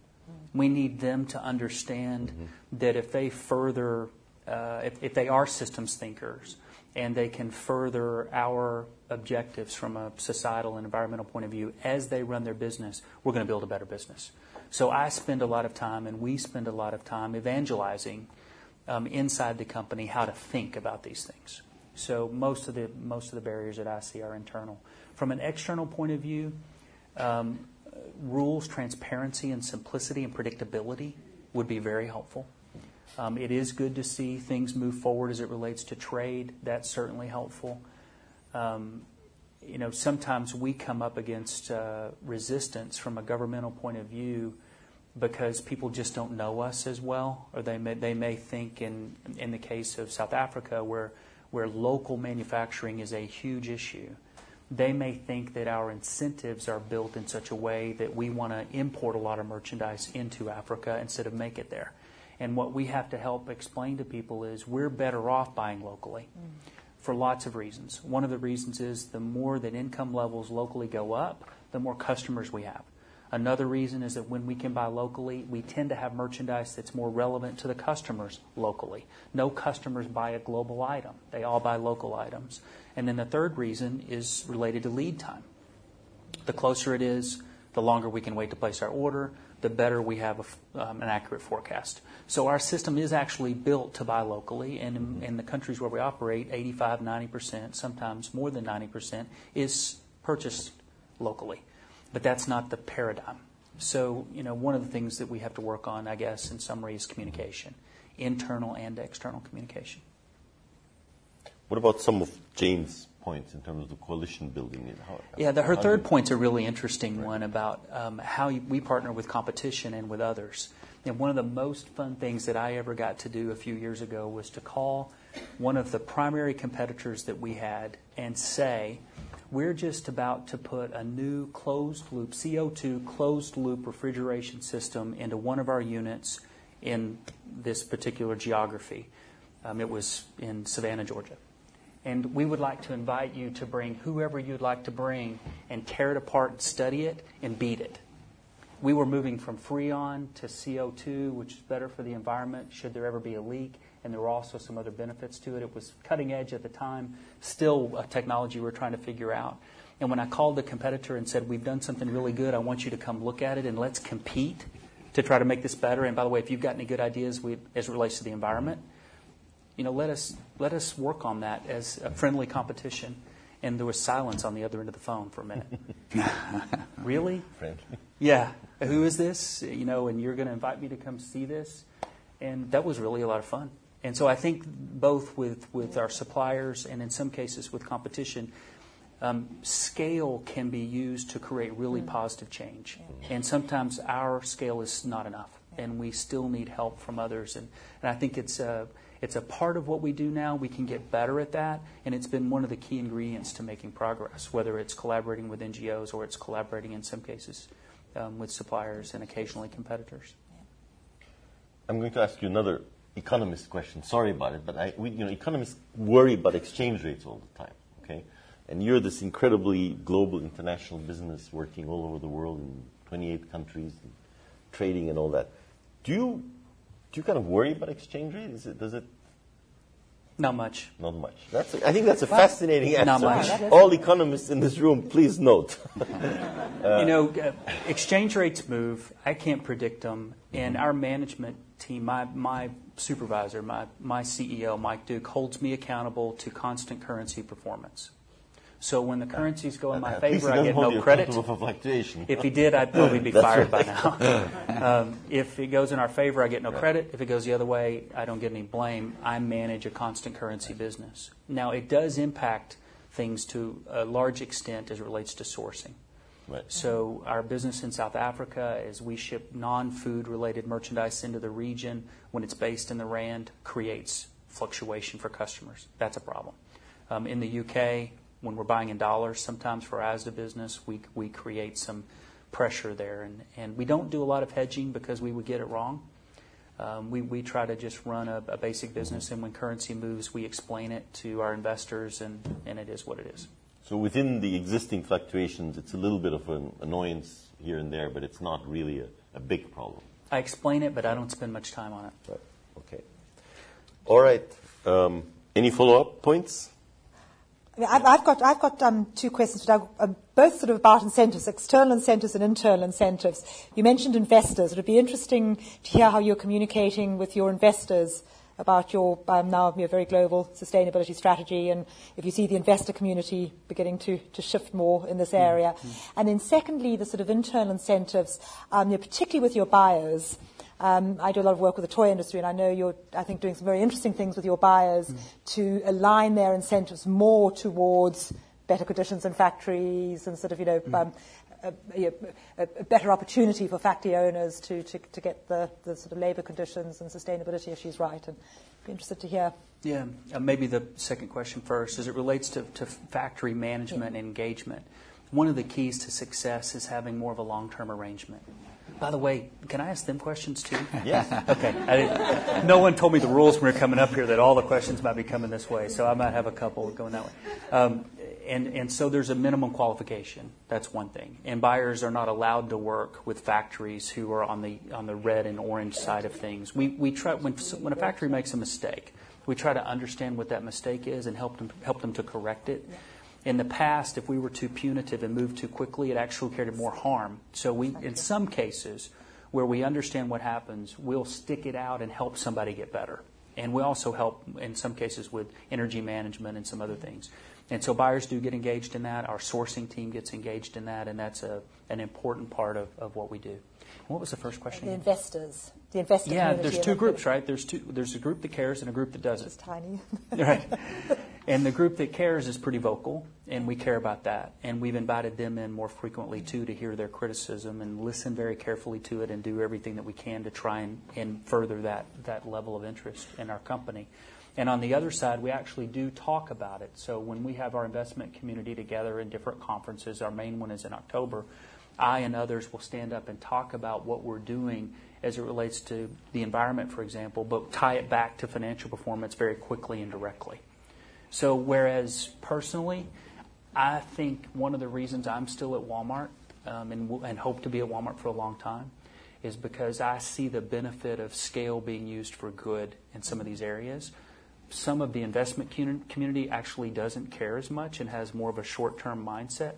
We need them to understand mm-hmm. that if they further, uh, if, if they are systems thinkers and they can further our objectives from a societal and environmental point of view as they run their business, we're going to build a better business. So I spend a lot of time, and we spend a lot of time evangelizing um, inside the company how to think about these things. So most of the most of the barriers that I see are internal. From an external point of view, um, rules, transparency, and simplicity and predictability would be very helpful. Um, it is good to see things move forward as it relates to trade. That's certainly helpful. Um, you know, sometimes we come up against uh, resistance from a governmental point of view because people just don't know us as well, or they may they may think in in the case of South Africa where where local manufacturing is a huge issue, they may think that our incentives are built in such a way that we want to import a lot of merchandise into Africa instead of make it there. And what we have to help explain to people is we're better off buying locally mm. for lots of reasons. One of the reasons is the more that income levels locally go up, the more customers we have. Another reason is that when we can buy locally, we tend to have merchandise that's more relevant to the customers locally. No customers buy a global item. They all buy local items. And then the third reason is related to lead time. The closer it is, the longer we can wait to place our order, the better we have a, um, an accurate forecast. So our system is actually built to buy locally, and in, in the countries where we operate, eighty-five, ninety percent, sometimes more than ninety percent, is purchased locally. But that's not the paradigm. So, you know, one of the things that we have to work on, I guess, in summary, is communication, internal and external communication. What about some of Jane's points in terms of the coalition building? How, yeah, the, her how third you... point's a really interesting right. one about um, how we partner with competition and with others. And one of the most fun things that I ever got to do a few years ago was to call one of the primary competitors that we had and say, we're just about to put a new closed-loop, C O two closed-loop refrigeration system into one of our units in this particular geography. Um, it was in Savannah, Georgia. And we would like to invite you to bring whoever you'd like to bring and tear it apart and study it and beat it. We were moving from Freon to C O two, which is better for the environment should there ever be a leak. And there were also some other benefits to it. It was cutting edge at the time, still a technology we're trying to figure out. And when I called the competitor and said, we've done something really good, I want you to come look at it and let's compete to try to make this better. And by the way, if you've got any good ideas we, as it relates to the environment, you know, let us let us work on that as a friendly competition. And there was silence on the other end of the phone for a minute. Really? Friendly. Yeah. Who is this? You know, and you're going to invite me to come see this? And that was really a lot of fun. And so I think both with, with our suppliers and in some cases with competition, um, scale can be used to create really mm-hmm. positive change. Yeah. And sometimes our scale is not enough, yeah. and we still need help from others. And, and I think it's a, it's a part of what we do now. We can get better at that, and it's been one of the key ingredients to making progress, whether it's collaborating with N G Os or it's collaborating in some cases um, with suppliers and occasionally competitors. Yeah. I'm going to ask you another economist question. Sorry about it, but I, we, you know, economists worry about exchange rates all the time. Okay, and you're this incredibly global, international business working all over the world in twenty-eight countries, and trading and all that. Do you do you kind of worry about exchange rate? Is it does it Not much. Not much. That's a, I think that's a fascinating answer. Not much. All economists in this room, please note. uh, you know, uh, exchange rates move. I can't predict them. And our management team, my my supervisor, my, my C E O, Mike Duke, holds me accountable to constant currency performance. So when the currencies go in my Uh, favor, I don't get hold no you credit. accountable for fluctuation. If he did, I'd probably be fired by now. Um, if it goes in our favor, I get no credit. If it goes the other way, I don't get any blame. I manage a constant currency business. Now, it does impact things to a large extent as it relates to sourcing. Right. So our business in South Africa, as we ship non-food related merchandise into the region, when it's based in the rand, creates fluctuation for customers. That's a problem. Um, in the U K, when we're buying in dollars, sometimes for our Asda business, we we create some pressure there. And, and we don't do a lot of hedging because we would get it wrong. Um, we, we try to just run a, a basic business, and when currency moves, we explain it to our investors, and, and it is what it is. So within the existing fluctuations, it's a little bit of an annoyance here and there, but it's not really a, a big problem. I explain it, but I don't spend much time on it. Right. Okay. All right. Um, any follow-up points? I mean, I've, I've got, I've got um, two questions for Doug, um, both sort of about incentives, external incentives and internal incentives. You mentioned investors. It would be interesting to hear how you're communicating with your investors about your um, now your very global sustainability strategy, and if you see the investor community beginning to, to shift more in this area. Mm-hmm. And then secondly, the sort of internal incentives, um, you know, particularly with your buyers. Um, I do a lot of work with the toy industry, and I know you're, I think, doing some very interesting things with your buyers mm. to align their incentives more towards better conditions in factories and sort of, you know, mm. um, a, a, a better opportunity for factory owners to, to, to get the, the sort of labour conditions and sustainability issues right. And I'd be interested to hear. Yeah, uh, maybe the second question first. As it relates to, to factory management yeah. and engagement, one of the keys to success is having more of a long-term arrangement. By the way, can I ask them questions too? Yes. Okay. I didn't, no one told me the rules when we were coming up here that all the questions might be coming this way, so I might have a couple going that way. Um, and, and so there's a minimum qualification. That's one thing. And buyers are not allowed to work with factories who are on the on the red and orange side of things. We we try when when a factory makes a mistake, we try to understand what that mistake is and help them help them to correct it. In the past, if we were too punitive and moved too quickly, it actually created more harm. So we, in some cases, where we understand what happens, we'll stick it out and help somebody get better. And we also help, in some cases, with energy management and some other things. And so buyers do get engaged in that. Our sourcing team gets engaged in that, and that's a, an important part of, of what we do. And what was the first question? The again? investors. The investor Yeah, community. there's two groups, right? There's two. There's a group that cares and a group that doesn't. It's tiny. Right. And the group that cares is pretty vocal, and we care about that. And we've invited them in more frequently, too, to hear their criticism and listen very carefully to it and do everything that we can to try and, and further that, that level of interest in our company. And on the other side, we actually do talk about it. So when we have our investment community together in different conferences, our main one is in October, I and others will stand up and talk about what we're doing as it relates to the environment, for example, but tie it back to financial performance very quickly and directly. So whereas personally, I think one of the reasons I'm still at Walmart um, and, and hope to be at Walmart for a long time is because I see the benefit of scale being used for good in some of these areas. Some of the investment community actually doesn't care as much and has more of a short-term mindset.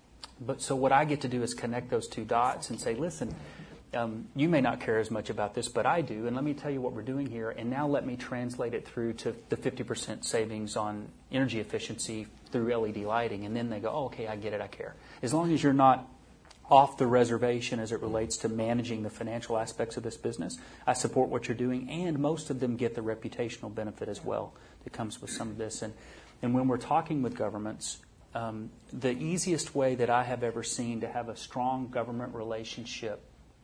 But so what I get to do is connect those two dots and say, listen, Um, you may not care as much about this, but I do, and let me tell you what we're doing here, and now let me translate it through to the fifty percent savings on energy efficiency through L E D lighting, and then they go, oh, okay, I get it, I care. As long as you're not off the reservation as it relates to managing the financial aspects of this business, I support what you're doing, and most of them get the reputational benefit as well that comes with some of this. And, and when we're talking with governments, um, the easiest way that I have ever seen to have a strong government relationship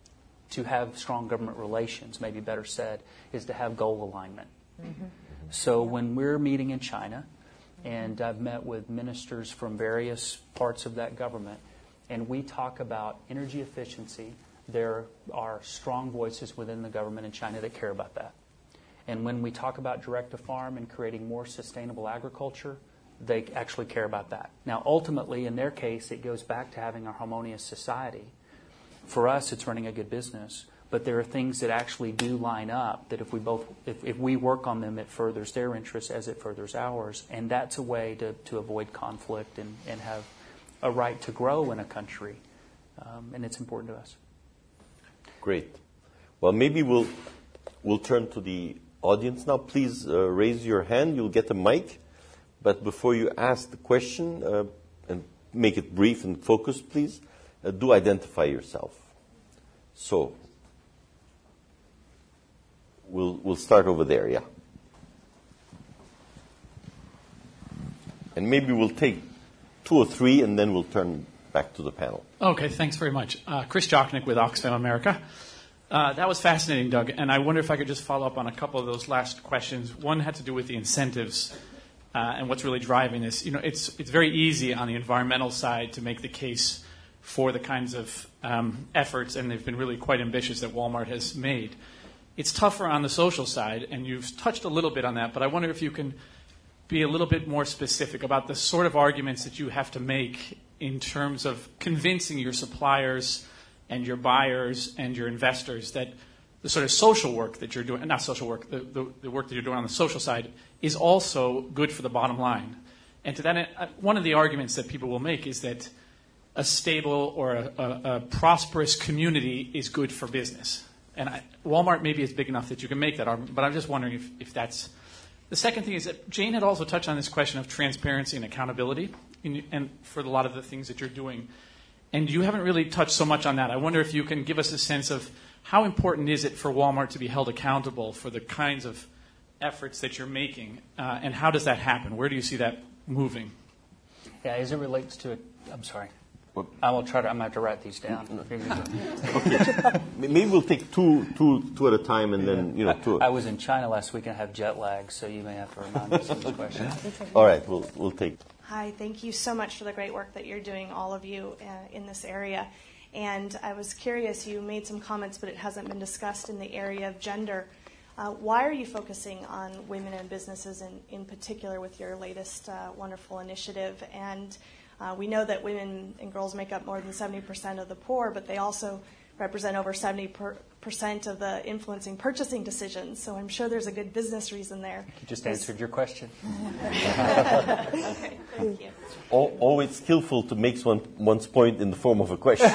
to have strong government relations, maybe better said, is to have goal alignment. Mm-hmm. So when we're meeting in China, and I've met with ministers from various parts of that government, and we talk about energy efficiency, there are strong voices within the government in China that care about that. And when we talk about direct-to-farm and creating more sustainable agriculture, they actually care about that. Now, ultimately, in their case, it goes back to having a harmonious society. For us, it's running a good business. But there are things that actually do line up that if we both, if, if we work on them, it furthers their interests as it furthers ours. And that's a way to, to avoid conflict and, and have a right to grow in a country. Um, and it's important to us. Great. Well, maybe we'll we'll turn to the audience now. Please uh, raise your hand. You'll get a mic. But before you ask the question, uh, and make it brief and focused, please, uh, do identify yourself. So, we'll we'll start over there, yeah. And maybe we'll take two or three, and then we'll turn back to the panel. Okay, thanks very much. Uh, Chris Jochnick with Oxfam America. Uh, that was fascinating, Doug, and I wonder if I could just follow up on a couple of those last questions. One had to do with the incentives uh, and what's really driving this. You know, it's it's very easy on the environmental side to make the case for the kinds of um, efforts, and they've been really quite ambitious that Walmart has made. It's tougher on the social side, and you've touched a little bit on that, but I wonder if you can be a little bit more specific about the sort of arguments that you have to make in terms of convincing your suppliers and your buyers and your investors that the sort of social work that you're doing, not social work, the, the, the work that you're doing on the social side is also good for the bottom line. And to that end, one of the arguments that people will make is that a stable or a, a, a prosperous community is good for business. And I, Walmart maybe is big enough that you can make that argument, but I'm just wondering if, if that's... The second thing is that Jane had also touched on this question of transparency and accountability in, and for a lot of the things that you're doing. And you haven't really touched so much on that. I wonder if you can give us a sense of how important is it for Walmart to be held accountable for the kinds of efforts that you're making, uh, and how does that happen? Where do you see that moving? Yeah, as it relates to it, I'm sorry. What? I will try to, I'm going to have to write these down. Okay. Maybe we'll take two, two, two at a time and then, you know, two. I, I was in China last week and I have jet lag, so you may have to remind me of these questions. All right, we'll, we'll take. Hi, thank you so much for the great work that you're doing, all of you, uh, in this area. And I was curious, you made some comments, but it hasn't been discussed in the area of gender. Uh, why are you focusing on women and businesses in, in particular with your latest uh, wonderful initiative? And uh, we know that women and girls make up more than seventy percent of the poor, but they also represent over seventy percent of the influencing purchasing decisions. So I'm sure there's a good business reason there. You just answered your question. Okay, thank you. All, always skillful to make one, one's point in the form of a question.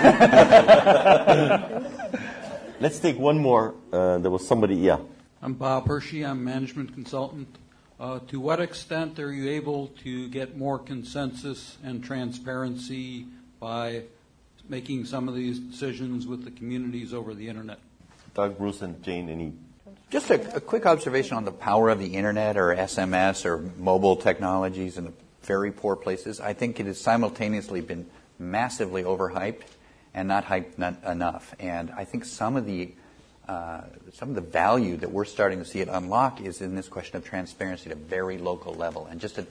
Let's take one more. Uh, there was somebody, yeah. I'm Bob Hershey. I'm a management consultant. Uh, to what extent are you able to get more consensus and transparency by making some of these decisions with the communities over the Internet? Doug, Bruce, and Jane, any? Just a, a quick observation on the power of the Internet or S M S or mobile technologies in very poor places. I think it has simultaneously been massively overhyped and not hyped not enough. And I think some of the uh, some of the value that we're starting to see it unlock is in this question of transparency at a very local level. And just a,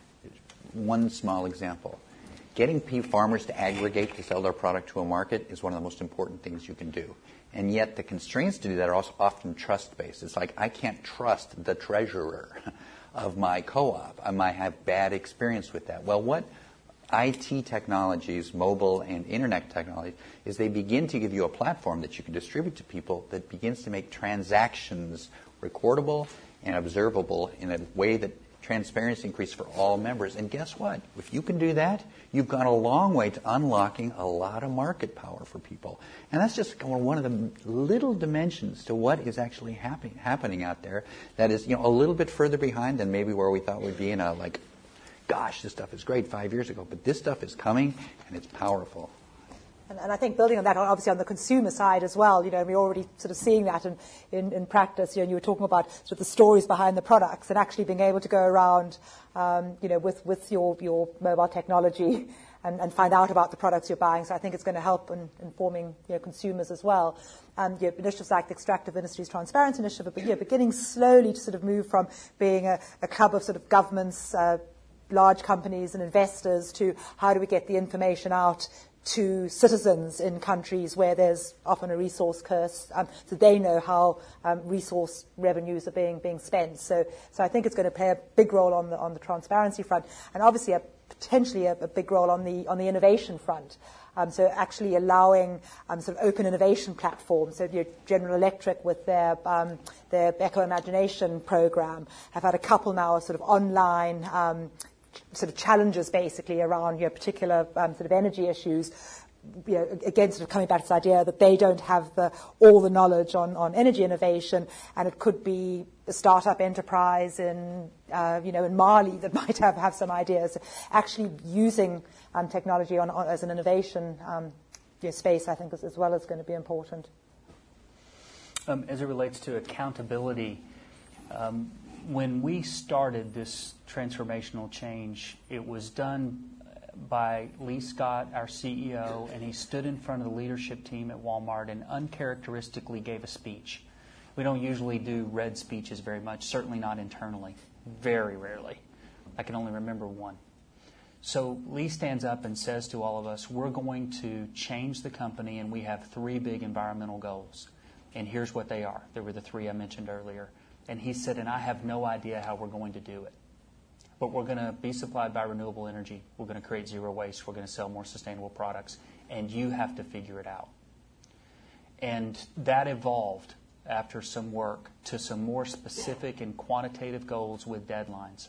one small example. Getting farmers to aggregate to sell their product to a market is one of the most important things you can do. And yet the constraints to do that are also often trust-based. It's like I can't trust the treasurer of my co-op. I might have bad experience with that. Well, what I T technologies, mobile and internet technologies, is they begin to give you a platform that you can distribute to people that begins to make transactions recordable and observable in a way that transparency increase for all members. And guess what? If you can do that, you've gone a long way to unlocking a lot of market power for people. And that's just one of the little dimensions to what is actually happen- happening out there that is, you know, a little bit further behind than maybe where we thought we'd be in a, like, gosh, this stuff is great five years ago. But this stuff is coming, and it's powerful. And, and I think building on that, obviously on the consumer side as well, you know, we're already sort of seeing that in, in, in practice. You know, and you were talking about sort of the stories behind the products and actually being able to go around, um, you know, with, with your, your mobile technology and, and find out about the products you're buying. So I think it's going to help in informing, you know, consumers as well. And you know, initiatives like the Extractive Industries Transparency Initiative, but you know, beginning slowly to sort of move from being a, a club of sort of governments, uh, large companies and investors to how do we get the information out to citizens in countries where there's often a resource curse, um, so they know how um, resource revenues are being being spent. So, so I think it's going to play a big role on the on the transparency front, and obviously a, potentially a, a big role on the on the innovation front. Um, so actually allowing um, sort of open innovation platforms. So you know, General Electric with their um, their Echo Imagination program have had a couple now of sort of online um, sort of challenges basically around you know, particular um, sort of energy issues. You know, again, sort of coming back to this idea that they don't have the, all the knowledge on, on energy innovation, and it could be a startup enterprise in, uh, you know, in Mali that might have, have some ideas. Actually using um, technology on, on, as an innovation um, you know, space, I think, as, as well is going to be important. Um, as it relates to accountability, um, when we started this transformational change, it was done by Lee Scott, our C E O, and he stood in front of the leadership team at Walmart and uncharacteristically gave a speech. We don't usually do read speeches very much, certainly not internally, very rarely. I can only remember one. So Lee stands up and says to all of us, we're going to change the company, and we have three big environmental goals. And here's what they are. There were the three I mentioned earlier. And he said, and I have no idea how we're going to do it. But we're going to be supplied by renewable energy. We're going to create zero waste. We're going to sell more sustainable products. And you have to figure it out. And that evolved after some work to some more specific and quantitative goals with deadlines.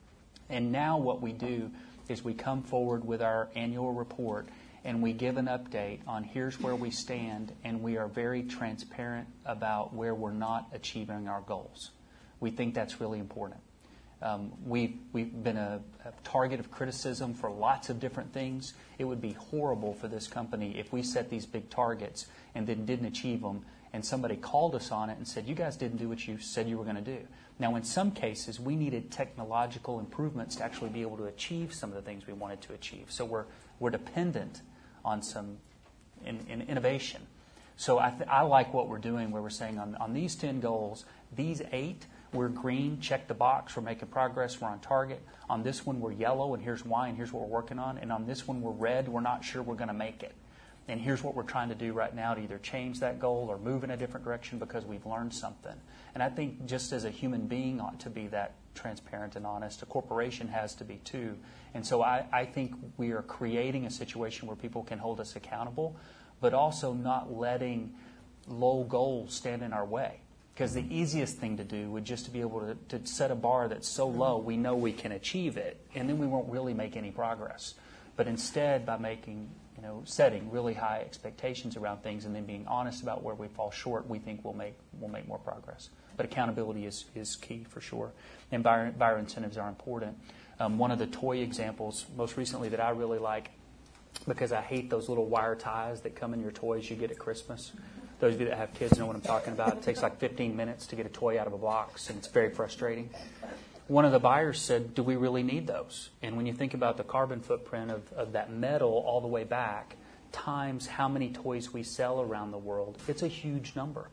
And now what we do is we come forward with our annual report and we give an update on here's where we stand, and we are very transparent about where we're not achieving our goals. We think that's really important. Um, we've, we've been a, a target of criticism for lots of different things. It would be horrible for this company if we set these big targets and then didn't achieve them, and somebody called us on it and said, you guys didn't do what you said you were going to do. Now, in some cases, we needed technological improvements to actually be able to achieve some of the things we wanted to achieve. So we're, we're dependent on some in, in innovation. So I, th- I like what we're doing, where we're saying on, on these ten goals, these eight, we're green, check the box, we're making progress, we're on target. On this one, we're yellow, and here's why, and here's what we're working on. And on this one, we're red, we're not sure we're going to make it. And here's what we're trying to do right now to either change that goal or move in a different direction because we've learned something. And I think just as a human being ought to be that transparent and honest, a corporation has to be too. And so I, I think we are creating a situation where people can hold us accountable, but also not letting low goals stand in our way. Because the easiest thing to do would just to be able to, to set a bar that's so low we know we can achieve it, and then we won't really make any progress. But instead, by making, you know, setting really high expectations around things and then being honest about where we fall short, we think we'll make we'll make more progress. But accountability is, is key for sure, and buyer, buyer incentives are important. Um, one of the toy examples most recently that I really like, because I hate those little wire ties that come in your toys you get at Christmas. Those of you that have kids know what I'm talking about. It takes like fifteen minutes to get a toy out of a box, and it's very frustrating. One of the buyers said, do we really need those? And when you think about the carbon footprint of, of that metal all the way back, times how many toys we sell around the world, it's a huge number.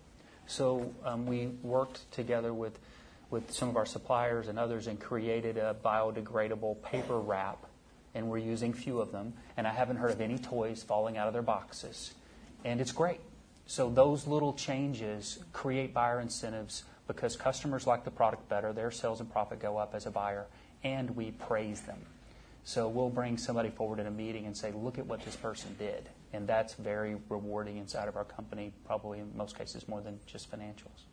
So um, we worked together with, with some of our suppliers and others and created a biodegradable paper wrap, and we're using few of them, and I haven't heard of any toys falling out of their boxes. And it's great. So those little changes create buyer incentives because customers like the product better, their sales and profit go up as a buyer, and we praise them. So we'll bring somebody forward in a meeting and say, look at what this person did. And that's very rewarding inside of our company, probably in most cases more than just financials.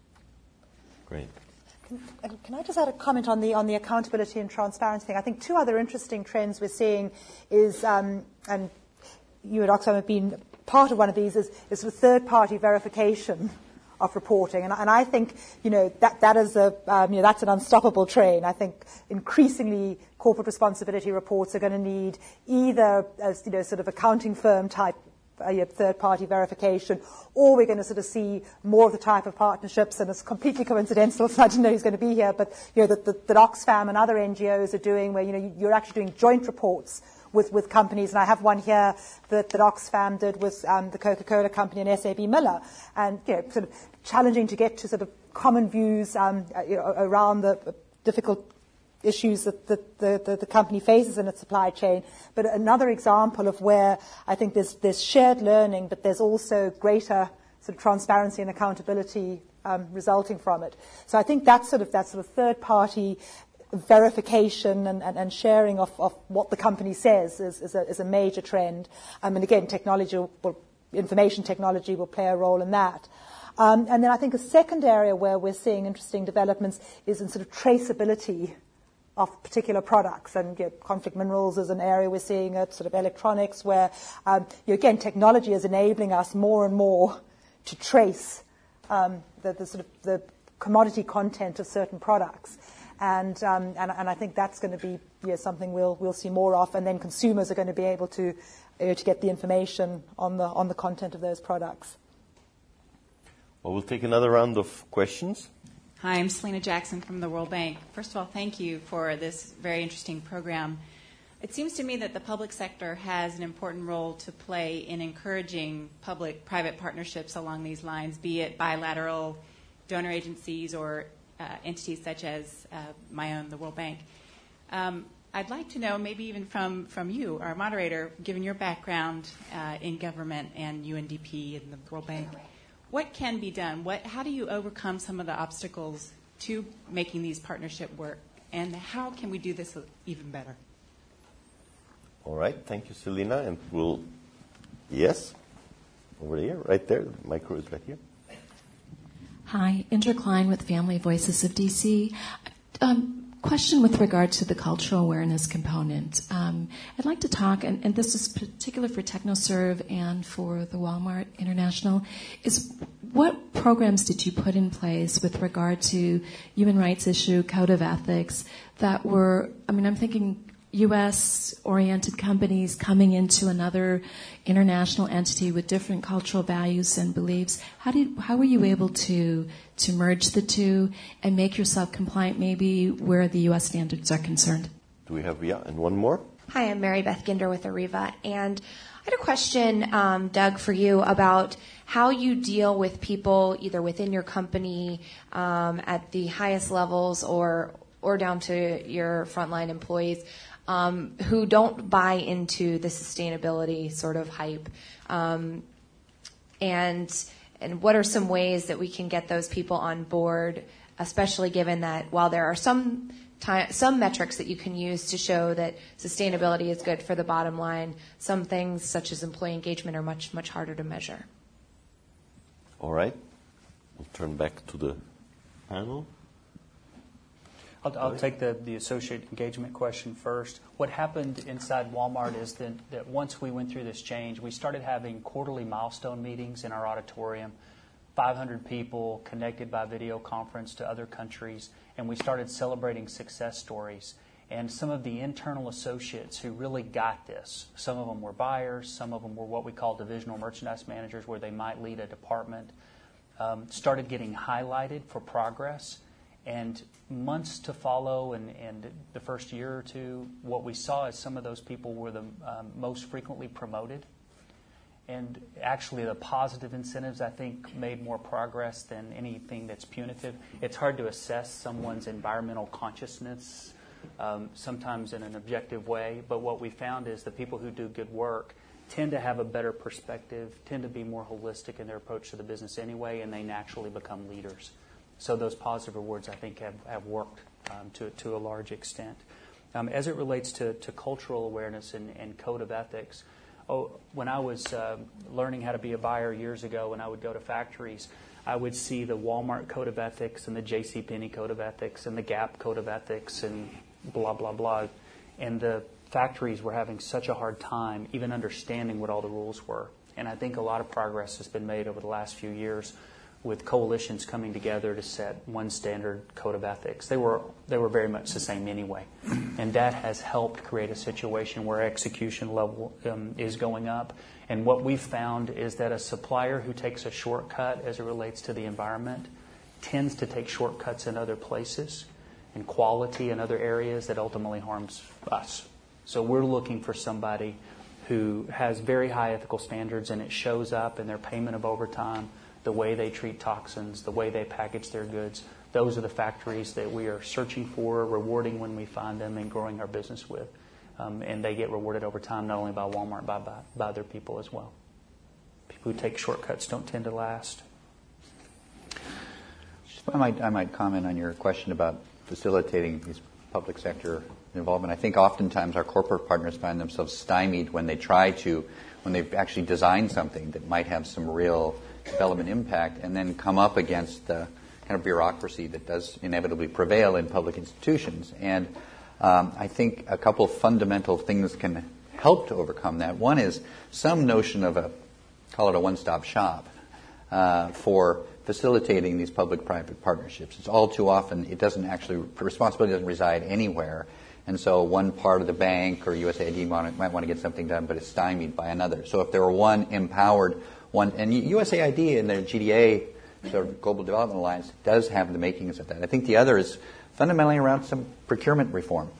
Great. Can, can I just add a comment on the on the accountability and transparency thing? I think two other interesting trends we're seeing is, um, and you at Oxfam have been part of one of these, is, is sort of third-party verification of reporting, and, and I think you know that that is a um, you know that's an unstoppable train. I think increasingly corporate responsibility reports are going to need either as you know sort of accounting firm type uh, third-party verification, or we're going to sort of see more of the type of partnerships. And it's completely coincidental, so I didn't know he was going to be here, but you know that, that, that Oxfam and other N G Os are doing, where you know you're actually doing joint reports with, with companies, and I have one here that, that Oxfam did with um, the Coca-Cola company and S A B Miller, and you know, sort of challenging to get to sort of common views um, you know, around the difficult issues that the, the, the, the company faces in its supply chain. But another example of where I think there's, there's shared learning, but there's also greater sort of transparency and accountability um, resulting from it. So I think that's sort of that sort of third-party verification and, and, and sharing of, of what the company says is, is, a, is a major trend. Um, and again, technology, will, information technology will play a role in that. Um, and then I think a second area where we're seeing interesting developments is in sort of traceability of particular products. And you know, conflict minerals is an area we're seeing at sort of electronics where, um, you know, again, technology is enabling us more and more to trace um, the, the sort of the commodity content of certain products. And, um, and, and I think that's going to be you know, something we'll, we'll see more of. And then consumers are going to be able to, you know, to get the information on the, on the content of those products. Well, we'll take another round of questions. Hi, I'm Selena Jackson from the World Bank. First of all, thank you for this very interesting program. It seems to me that the public sector has an important role to play in encouraging public-private partnerships along these lines, be it bilateral donor agencies or uh, entities such as uh, my own, the World Bank. Um, I'd like to know, maybe even from, from you, our moderator, given your background uh, in government and U N D P and the World Bank, what can be done? What, how do you overcome some of the obstacles to making these partnerships work? And how can we do this even better? All right. Thank you, Selena. And we'll, yes, over here, right there. The micro is right here. Hi, Indra Klein with Family Voices of D C. Um, question with regard to the cultural awareness component. Um, I'd like to talk, and, and this is particular for TechnoServe and for the Walmart International, is what programs did you put in place with regard to human rights issue, code of ethics, that were, I mean, I'm thinking U S-oriented companies coming into another international entity with different cultural values and beliefs. How did how were you able to to merge the two and make yourself compliant maybe where the U S standards are concerned? Do we have, yeah, and one more? Hi, I'm Mary Beth Ginder with Arriva, and I had a question, um, Doug, for you about how you deal with people either within your company um, at the highest levels or or down to your frontline employees Um, who don't buy into the sustainability sort of hype, um, and and what are some ways that we can get those people on board, especially given that while there are some time, some metrics that you can use to show that sustainability is good for the bottom line, some things such as employee engagement are much much harder to measure. All right, we'll turn back to the panel. I'll, I'll take the, the associate engagement question first. What happened inside Walmart is that, that once we went through this change, we started having quarterly milestone meetings in our auditorium, five hundred people connected by video conference to other countries, and we started celebrating success stories. And some of the internal associates who really got this, some of them were buyers, some of them were what we call divisional merchandise managers, where they might lead a department, um, started getting highlighted for progress. And months to follow, and, and the first year or two, what we saw is some of those people were the um, most frequently promoted. And actually the positive incentives, I think, made more progress than anything that's punitive. It's hard to assess someone's environmental consciousness, um, sometimes in an objective way. But what we found is the people who do good work tend to have a better perspective, tend to be more holistic in their approach to the business anyway, and they naturally become leaders. So those positive rewards, I think, have, have worked um, to, to a large extent. Um, as it relates to, to cultural awareness and, and code of ethics, oh, when I was uh, learning how to be a buyer years ago, when I would go to factories, I would see the Walmart code of ethics and the JCPenney code of ethics and the Gap code of ethics and blah, blah, blah. And the factories were having such a hard time even understanding what all the rules were. And I think a lot of progress has been made over the last few years with coalitions coming together to set one standard code of ethics. They were they were very much the same anyway. And that has helped create a situation where execution level um, is going up. And what we've found is that a supplier who takes a shortcut as it relates to the environment tends to take shortcuts in other places and quality in other areas that ultimately harms us. So we're looking for somebody who has very high ethical standards, and it shows up in their payment of overtime, the way they treat toxins, the way they package their goods. Those are the factories that we are searching for, rewarding when we find them, and growing our business with. Um, and they get rewarded over time, not only by Walmart, but by, by other people as well. People who take shortcuts don't tend to last. I might, I might comment on your question about facilitating these public sector involvement. I think oftentimes our corporate partners find themselves stymied when they try to, when they've actually designed something that might have some real development impact, and then come up against the kind of bureaucracy that does inevitably prevail in public institutions. And um, I think a couple of fundamental things can help to overcome that. One is some notion of a, call it a one-stop shop uh, for facilitating these public-private partnerships. It's all too often, it doesn't actually, responsibility doesn't reside anywhere. And so one part of the bank or U S A I D might want to get something done, but it's stymied by another. So if there were one empowered, one, and U S A I D and their G D A, sort of Global Development Alliance, does have the makings of that. I think the other is fundamentally around some procurement reform.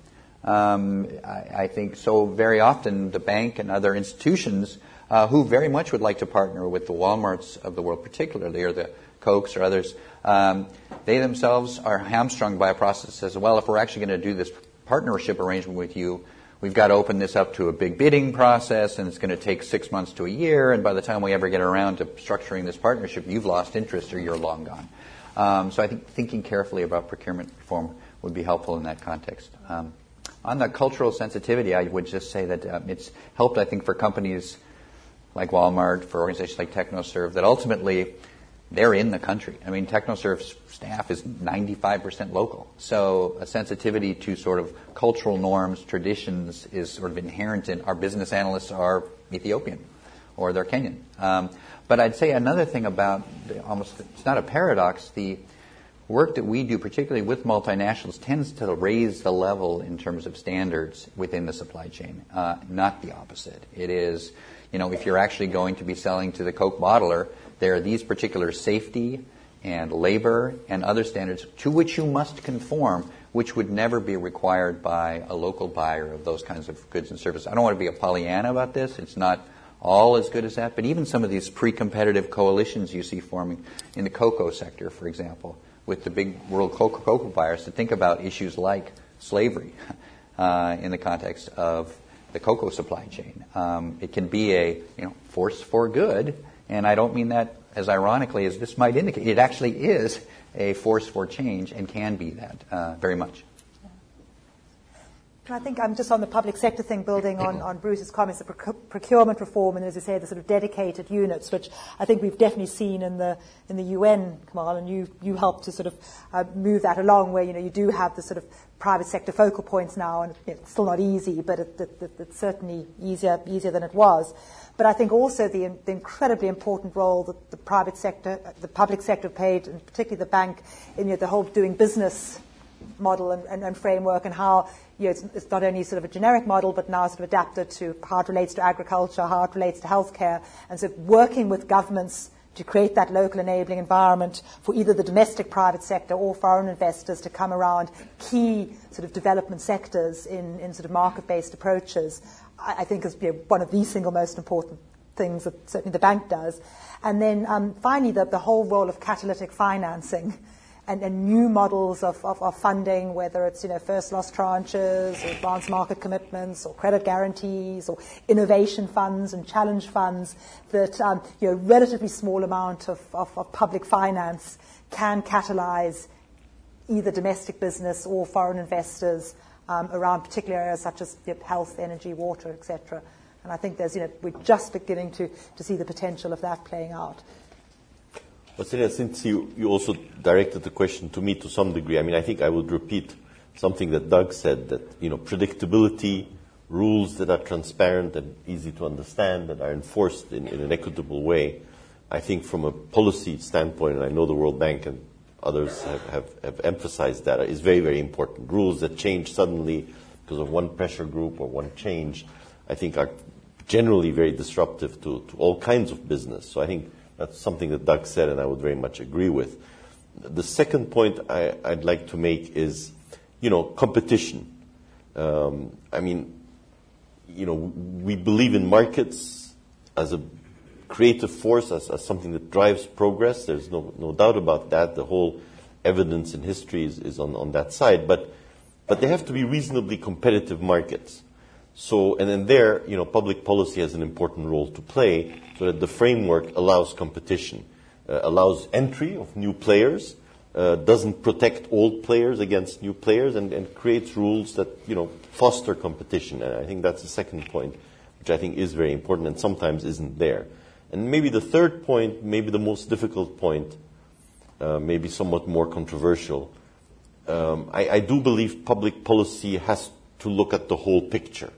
Um, I, I think so very often the bank and other institutions uh, who very much would like to partner with the Walmarts of the world particularly, or the Cokes or others, um, they themselves are hamstrung by a process as well. If we're actually going to do this partnership arrangement with you, we've got to open this up to a big bidding process, and it's going to take six months to a year, and by the time we ever get around to structuring this partnership, you've lost interest or you're long gone. Um, so I think thinking carefully about procurement reform would be helpful in that context. Um, on the cultural sensitivity, I would just say that um, it's helped, I think, for companies like Walmart, for organizations like TechnoServe, that ultimately they're in the country. I mean, TechnoServe's staff is ninety-five percent local. So a sensitivity to sort of cultural norms, traditions is sort of inherent in our business analysts are Ethiopian or they're Kenyan. Um, but I'd say another thing about the, almost, it's not a paradox, the work that we do, particularly with multinationals, tends to raise the level in terms of standards within the supply chain, uh, not the opposite. It is, you know, if you're actually going to be selling to the Coke bottler, there are these particular safety and labor and other standards to which you must conform, which would never be required by a local buyer of those kinds of goods and services. I don't want to be a Pollyanna about this. It's not all as good as that, but even some of these pre-competitive coalitions you see forming in the cocoa sector, for example, with the big world cocoa, cocoa buyers to think about issues like slavery uh, in the context of the cocoa supply chain. Um, it can be a you know force for good. And I don't mean that as ironically as this might indicate. It actually is a force for change and can be that uh, very much. I think I'm just on the public sector thing, building on, on Bruce's comments, the proc- procurement reform, and as you say, the sort of dedicated units, which I think we've definitely seen in the in the U N, Kamal, and you you helped to sort of uh, move that along, where you know you do have the sort of private sector focal points now, and it's still not easy, but it, it, it, it's certainly easier easier than it was. But I think also the, the incredibly important role that the private sector, the public sector played, and particularly the bank, in you know, the whole doing business model and, and, and framework, and how you know, it's, it's not only sort of a generic model, but now sort of adapted to how it relates to agriculture, how it relates to healthcare, and so working with governments to create that local enabling environment for either the domestic private sector or foreign investors to come around key sort of development sectors in, in sort of market-based approaches, I, I think is you know, one of the single most important things that certainly the bank does. And then um, finally, the, the whole role of catalytic financing and, and new models of, of, of funding, whether it's you know first loss tranches or advanced market commitments or credit guarantees or innovation funds and challenge funds, that um, you know relatively small amount of, of, of public finance can catalyze either domestic business or foreign investors um, around particular areas such as you know, health, energy, water, et cetera. And I think there's you know we're just beginning to, to see the potential of that playing out. But since you, you also directed the question to me to some degree, I mean, I think I would repeat something that Doug said, that, you know, predictability, rules that are transparent and easy to understand, that are enforced in, in an equitable way, I think from a policy standpoint, and I know the World Bank and others have, have, have emphasized that, is very, very important. Rules that change suddenly because of one pressure group or one change, I think are generally very disruptive to, to all kinds of business. So I think that's something that Doug said, and I would very much agree with. The second point I, I'd like to make is, you know, competition. Um, I mean, you know, we believe in markets as a creative force, as, as something that drives progress. There's no no doubt about that. The whole evidence in history is, is on, on that side. But but they have to be reasonably competitive markets. So, and then there, you know, public policy has an important role to play, so that the framework allows competition, uh, allows entry of new players, uh, doesn't protect old players against new players, and, and creates rules that, you know, foster competition. And I think that's the second point, which I think is very important and sometimes isn't there. And maybe the third point, maybe the most difficult point, uh, maybe somewhat more controversial. Um, I, I do believe public policy has to look at the whole picture.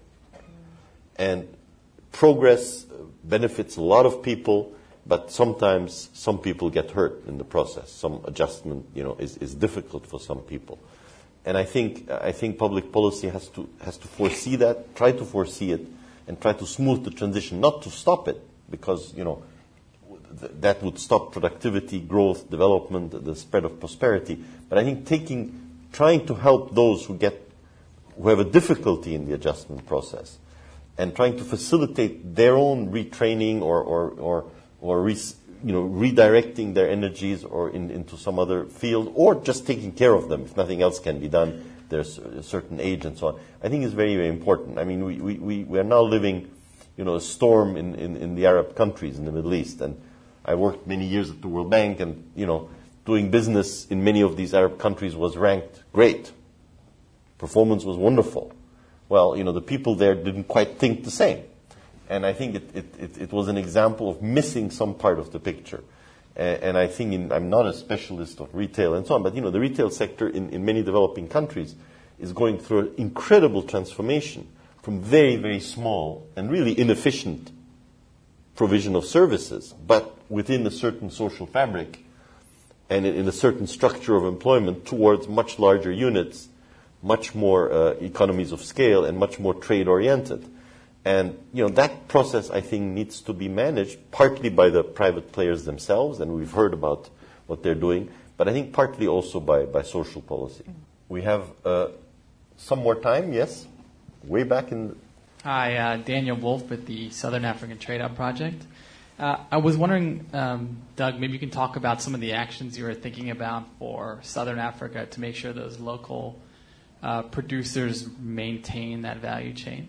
And progress benefits a lot of people, but sometimes some people get hurt in the process. Some adjustment, you know, is, is difficult for some people. And I think I think public policy has to has to foresee that, try to foresee it, and try to smooth the transition, not to stop it, because, you know, th- that would stop productivity, growth, development, the spread of prosperity. But I think taking, trying to help those who get, who have a difficulty in the adjustment process, and trying to facilitate their own retraining or or or, or re, you know, redirecting their energies or in, into some other field, or just taking care of them if nothing else can be done. There's a certain age and so on. I think is very, very important. I mean, we, we, we, we are now living, you know, a storm in, in, in the Arab countries in the Middle East. And I worked many years at the World Bank, and, you know, doing business in many of these Arab countries was ranked great. Performance was wonderful. Well, you know, the people there didn't quite think the same. And I think it, it, it, it was an example of missing some part of the picture. And, and I think in, I'm not a specialist of retail and so on, but, you know, the retail sector in, in many developing countries is going through an incredible transformation from very, very small and really inefficient provision of services, but within a certain social fabric and in, in a certain structure of employment towards much larger units, much more uh, economies of scale, and much more trade-oriented. And, you know, that process, I think, needs to be managed partly by the private players themselves, and we've heard about what they're doing, but I think partly also by, by social policy. We have uh, some more time, yes? Way back in... Hi, uh, Daniel Wolf with the Southern African Trade Out Project. Uh, I was wondering, um, Doug, maybe you can talk about some of the actions you were thinking about for Southern Africa to make sure those local uh, producers maintain that value chain.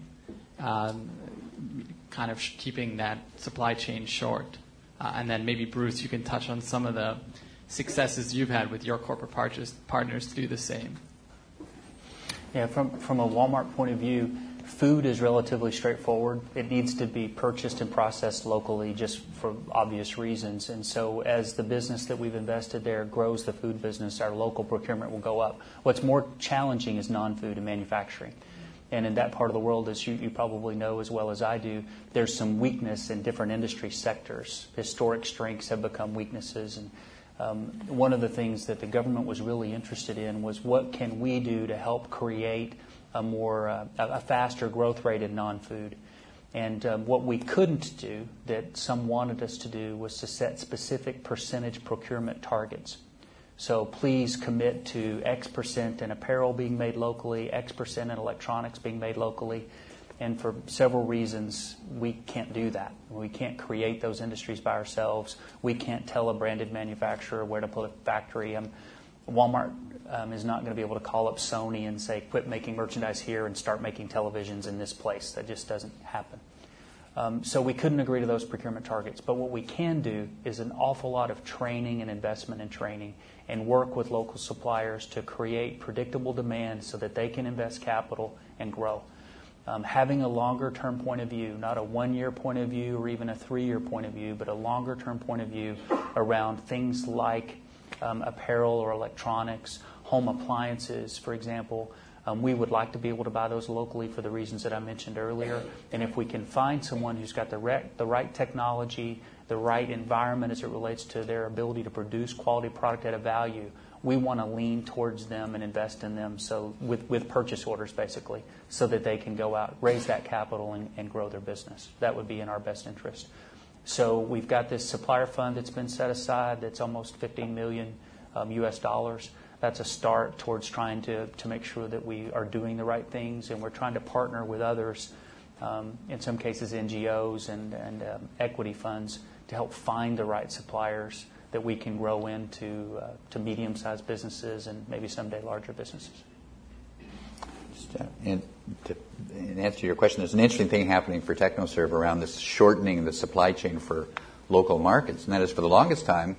Um, kind of sh- keeping that supply chain short. Uh, and then maybe, Bruce, you can touch on some of the successes you've had with your corporate par- partners to do the same. Yeah, from, from a Walmart point of view, food is relatively straightforward. It needs to be purchased and processed locally just for obvious reasons. And so as the business that we've invested there grows the food business, our local procurement will go up. What's more challenging is non-food and manufacturing. And in that part of the world, as you, you probably know as well as I do, there's some weakness in different industry sectors. Historic strengths have become weaknesses. And um, one of the things that the government was really interested in was what can we do to help create a more uh, a faster growth rate in non-food. And um, what we couldn't do that some wanted us to do was to set specific percentage procurement targets. So please commit to X percent in apparel being made locally, X percent in electronics being made locally. And for several reasons, we can't do that. We can't create those industries by ourselves. We can't tell a branded manufacturer where to put a factory. Um, Walmart um, is not going to be able to call up Sony and say, quit making merchandise here and start making televisions in this place. That just doesn't happen. Um, so we couldn't agree to those procurement targets. But what we can do is an awful lot of training and investment in training and work with local suppliers to create predictable demand so that they can invest capital and grow. Um, having a longer-term point of view, not a one-year point of view or even a three-year point of view, but a longer-term point of view around things like um, apparel or electronics, home appliances, for example. Um, we would like to be able to buy those locally for the reasons that I mentioned earlier. And if we can find someone who's got the, rec- the right technology, the right environment as it relates to their ability to produce quality product at a value, we want to lean towards them and invest in them so with, with purchase orders, basically, so that they can go out, raise that capital, and, and grow their business. That would be in our best interest. So we've got this supplier fund that's been set aside that's almost fifteen million um, U S dollars. That's a start towards trying to, to make sure that we are doing the right things, and we're trying to partner with others, um, in some cases N G Os and, and um, equity funds, to help find the right suppliers that we can grow into uh, to medium-sized businesses and maybe someday larger businesses. Just, uh, and to in answer to your question, there's an interesting thing happening for TechnoServe around this shortening of the supply chain for local markets, and that is for the longest time,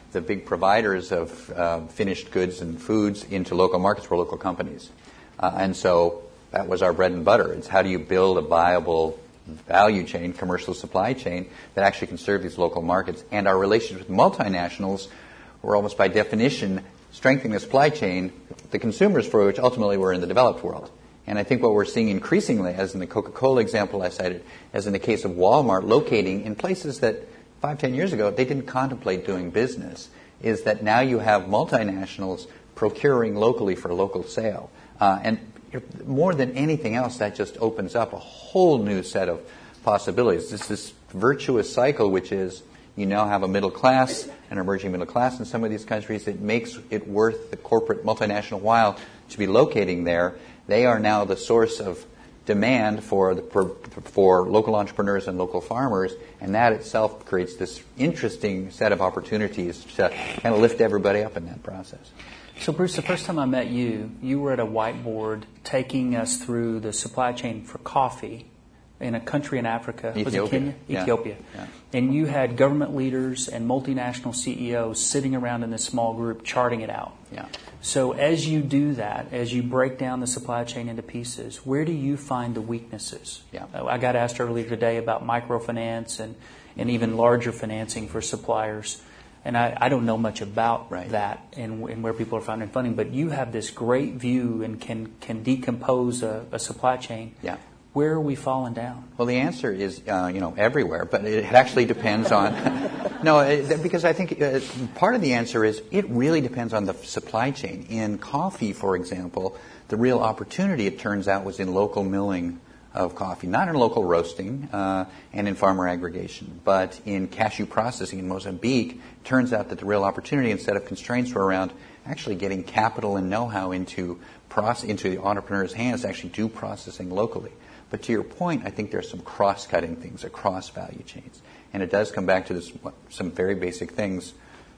the big providers of uh, finished goods and foods into local markets were local companies. Uh, and so that was our bread and butter. It's how do you build a viable value chain, commercial supply chain, that actually can serve these local markets. And our relationships with multinationals were almost by definition strengthening the supply chain, the consumers for which ultimately were in the developed world. And I think what we're seeing increasingly, as in the Coca-Cola example I cited, as in the case of Walmart locating in places that five, ten years ago they didn't contemplate doing business, is that now you have multinationals procuring locally for local sale. Uh, and more than anything else, that just opens up a whole new set of possibilities. It's this virtuous cycle, which is you now have a middle class, an emerging middle class in some of these countries. It makes it worth the corporate multinational while to be locating there. They are now the source of demand for the, for, for local entrepreneurs and local farmers, and that itself creates this interesting set of opportunities to kind of lift everybody up in that process. So, Bruce, the first time I met you, you were at a whiteboard taking us through the supply chain for coffee in a country in Africa. Ethiopia. Was it Kenya? Yeah. Ethiopia. Yeah. And you had government leaders and multinational C E Os sitting around in this small group charting it out. Yeah. So as you do that, as you break down the supply chain into pieces, where do you find the weaknesses? Yeah. I got asked earlier today about microfinance and, and even larger financing for suppliers. And I, I don't know much about right. that and, and where people are finding funding, but you have this great view and can, can decompose a, a supply chain. Yeah. Where are we falling down? Well, the answer is, uh, you know, everywhere, but it actually depends on, no, it, because I think uh, part of the answer is it really depends on the supply chain. In coffee, for example, the real opportunity, it turns out, was in local milling of coffee, not in local roasting uh, and in farmer aggregation, but in cashew processing in Mozambique. It turns out that the real opportunity, instead of constraints, were around actually getting capital and know-how into proce- into the entrepreneur's hands to actually do processing locally. But to your point, I think there's some cross-cutting things across value chains, and it does come back to this, some very basic things.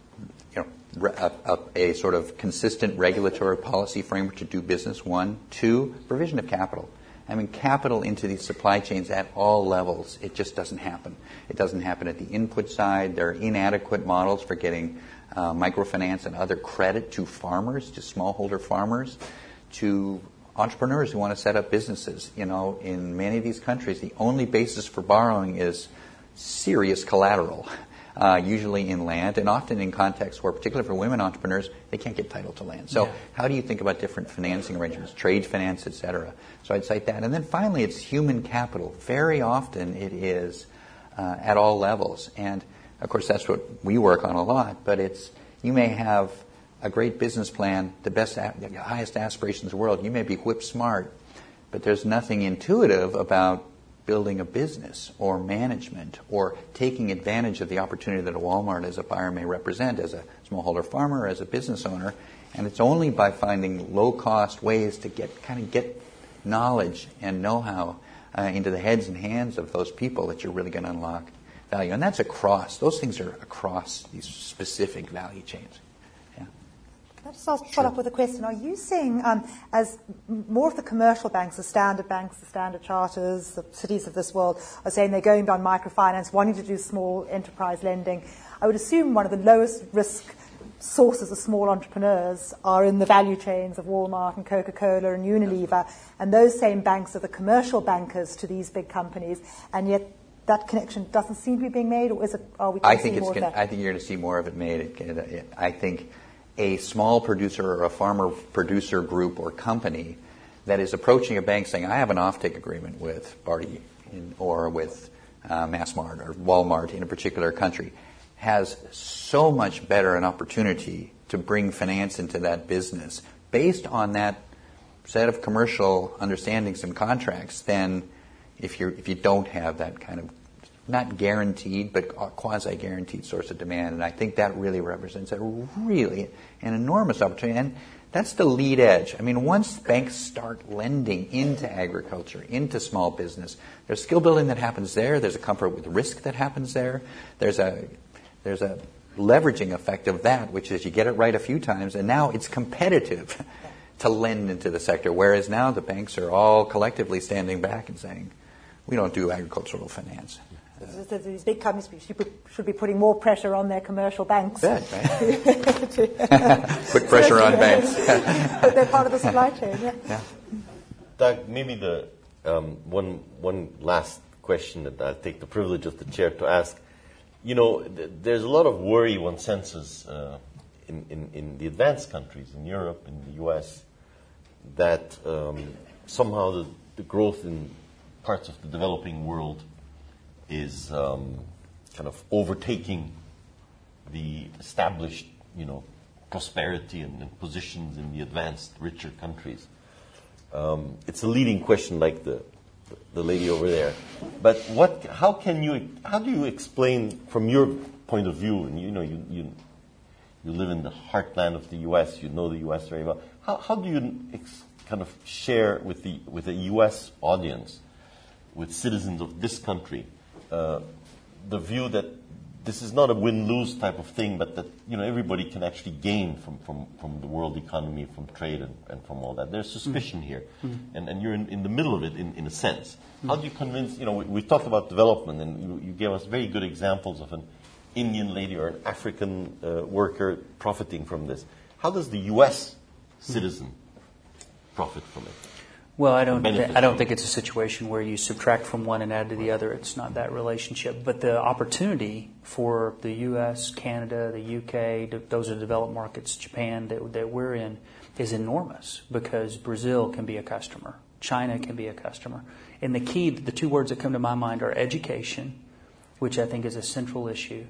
You know, a, a, a sort of consistent regulatory policy framework to do business. One, two, provision of capital. I mean, capital into these supply chains at all levels, it just doesn't happen. It doesn't happen at the input side. There are inadequate models for getting uh, microfinance and other credit to farmers, to smallholder farmers, to entrepreneurs who want to set up businesses. You know, in many of these countries, the only basis for borrowing is serious collateral, uh, usually in land, and often in contexts where, particularly for women entrepreneurs, they can't get title to land. So yeah. How do you think about different financing arrangements, trade finance, et cetera? So I'd cite that. And then finally, it's human capital. Very often it is uh, at all levels. And, of course, that's what we work on a lot, but it's you may have a great business plan, the best, the highest aspirations in the world. You may be whip smart, but there's nothing intuitive about building a business or management or taking advantage of the opportunity that a Walmart as a buyer may represent as a smallholder farmer, as a business owner. And it's only by finding low-cost ways to get kind of get knowledge and know-how uh, into the heads and hands of those people that you're really going to unlock value. And that's across. Those things are across these specific value chains. Can I just ask, follow up with a question? Are you seeing, um, as more of the commercial banks, the standard banks, the standard charters, the cities of this world, are saying they're going beyond microfinance, wanting to do small enterprise lending, I would assume one of the lowest risk sources of small entrepreneurs are in the value chains of Walmart and Coca-Cola and Unilever, and those same banks are the commercial bankers to these big companies, and yet that connection doesn't seem to be being made, or is it? Are we going I to think see it's more gonna, of that? I think you're going to see more of it made. It, it, it, I think a small producer or a farmer producer group or company that is approaching a bank saying, I have an offtake agreement with Barty in, or with uh, Massmart or Walmart in a particular country, has so much better an opportunity to bring finance into that business based on that set of commercial understandings and contracts than if you if you don't have that kind of not guaranteed, but quasi-guaranteed source of demand. And I think that really represents a really an enormous opportunity. And that's the lead edge. I mean, once banks start lending into agriculture, into small business, there's skill building that happens there. There's a comfort with risk that happens there. There's a there's a leveraging effect of that, which is you get it right a few times, and now it's competitive to lend into the sector. Whereas now the banks are all collectively standing back and saying, we don't do agricultural finance. So these big companies should be putting more pressure on their commercial banks. Bad, right? Put pressure on banks. But they're part of the supply chain, yeah. yeah. Doug, maybe the um, one one last question that I'll take the privilege of the chair to ask. You know, th- there's a lot of worry one senses uh, in, in, in the advanced countries, in Europe, in the U S, that um, somehow the, the growth in parts of the developing world is um, kind of overtaking the established, you know, prosperity and, and positions in the advanced, richer countries. Um, it's a leading question, like the the lady over there. But what? How can you? How do you explain, from your point of view? And you know, you you, you live in the heartland of the U S. You know the U S very well. How how do you ex- kind of share with the with a U S audience, with citizens of this country, uh, the view that this is not a win-lose type of thing, but that, you know, everybody can actually gain from, from, from the world economy, from trade, and, and from all that. There's suspicion mm-hmm. here, mm-hmm. and, and you're in, in the middle of it, in, in a sense. Mm-hmm. How do you convince, you know, we, we talked about development, and you, you gave us very good examples of an Indian lady or an African uh, worker profiting from this. How does the U S citizen mm-hmm. profit from it? Well, I don't. Th- I don't think it's a situation where you subtract from one and add to the other. It's not that relationship. But the opportunity for the U S, Canada, the U K, those are developed markets, Japan that, that we're in, is enormous, because Brazil can be a customer, China can be a customer, and the key, the two words that come to my mind are education, which I think is a central issue,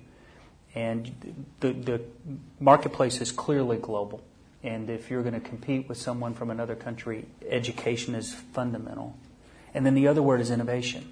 and the the marketplace is clearly global. And if you're going to compete with someone from another country, education is fundamental. And then the other word is innovation.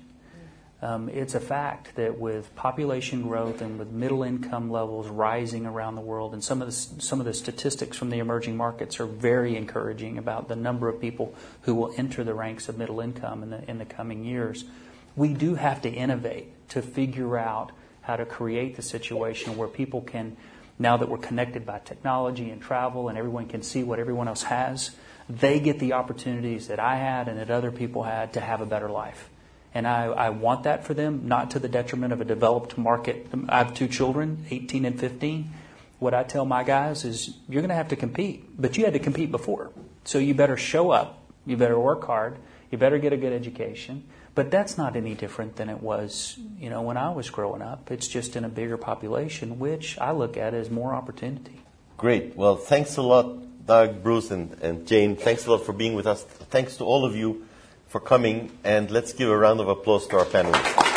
Um, it's a fact that with population growth and with middle income levels rising around the world, and some of the some of the statistics from the emerging markets are very encouraging about the number of people who will enter the ranks of middle income in the in the coming years. We do have to innovate to figure out how to create the situation where people can, now that we're connected by technology and travel and everyone can see what everyone else has, they get the opportunities that I had and that other people had to have a better life. And I, I want that for them, not to the detriment of a developed market. I have two children, eighteen and fifteen. What I tell my guys is, you're going to have to compete, but you had to compete before. So you better show up, you better work hard, you better get a good education. But that's not any different than it was, you know, when I was growing up. It's just in a bigger population, which I look at as more opportunity. Great. Well, thanks a lot, Doug, Bruce, and, and Jane. Thanks a lot for being with us. Thanks to all of you for coming, and let's give a round of applause to our panelists.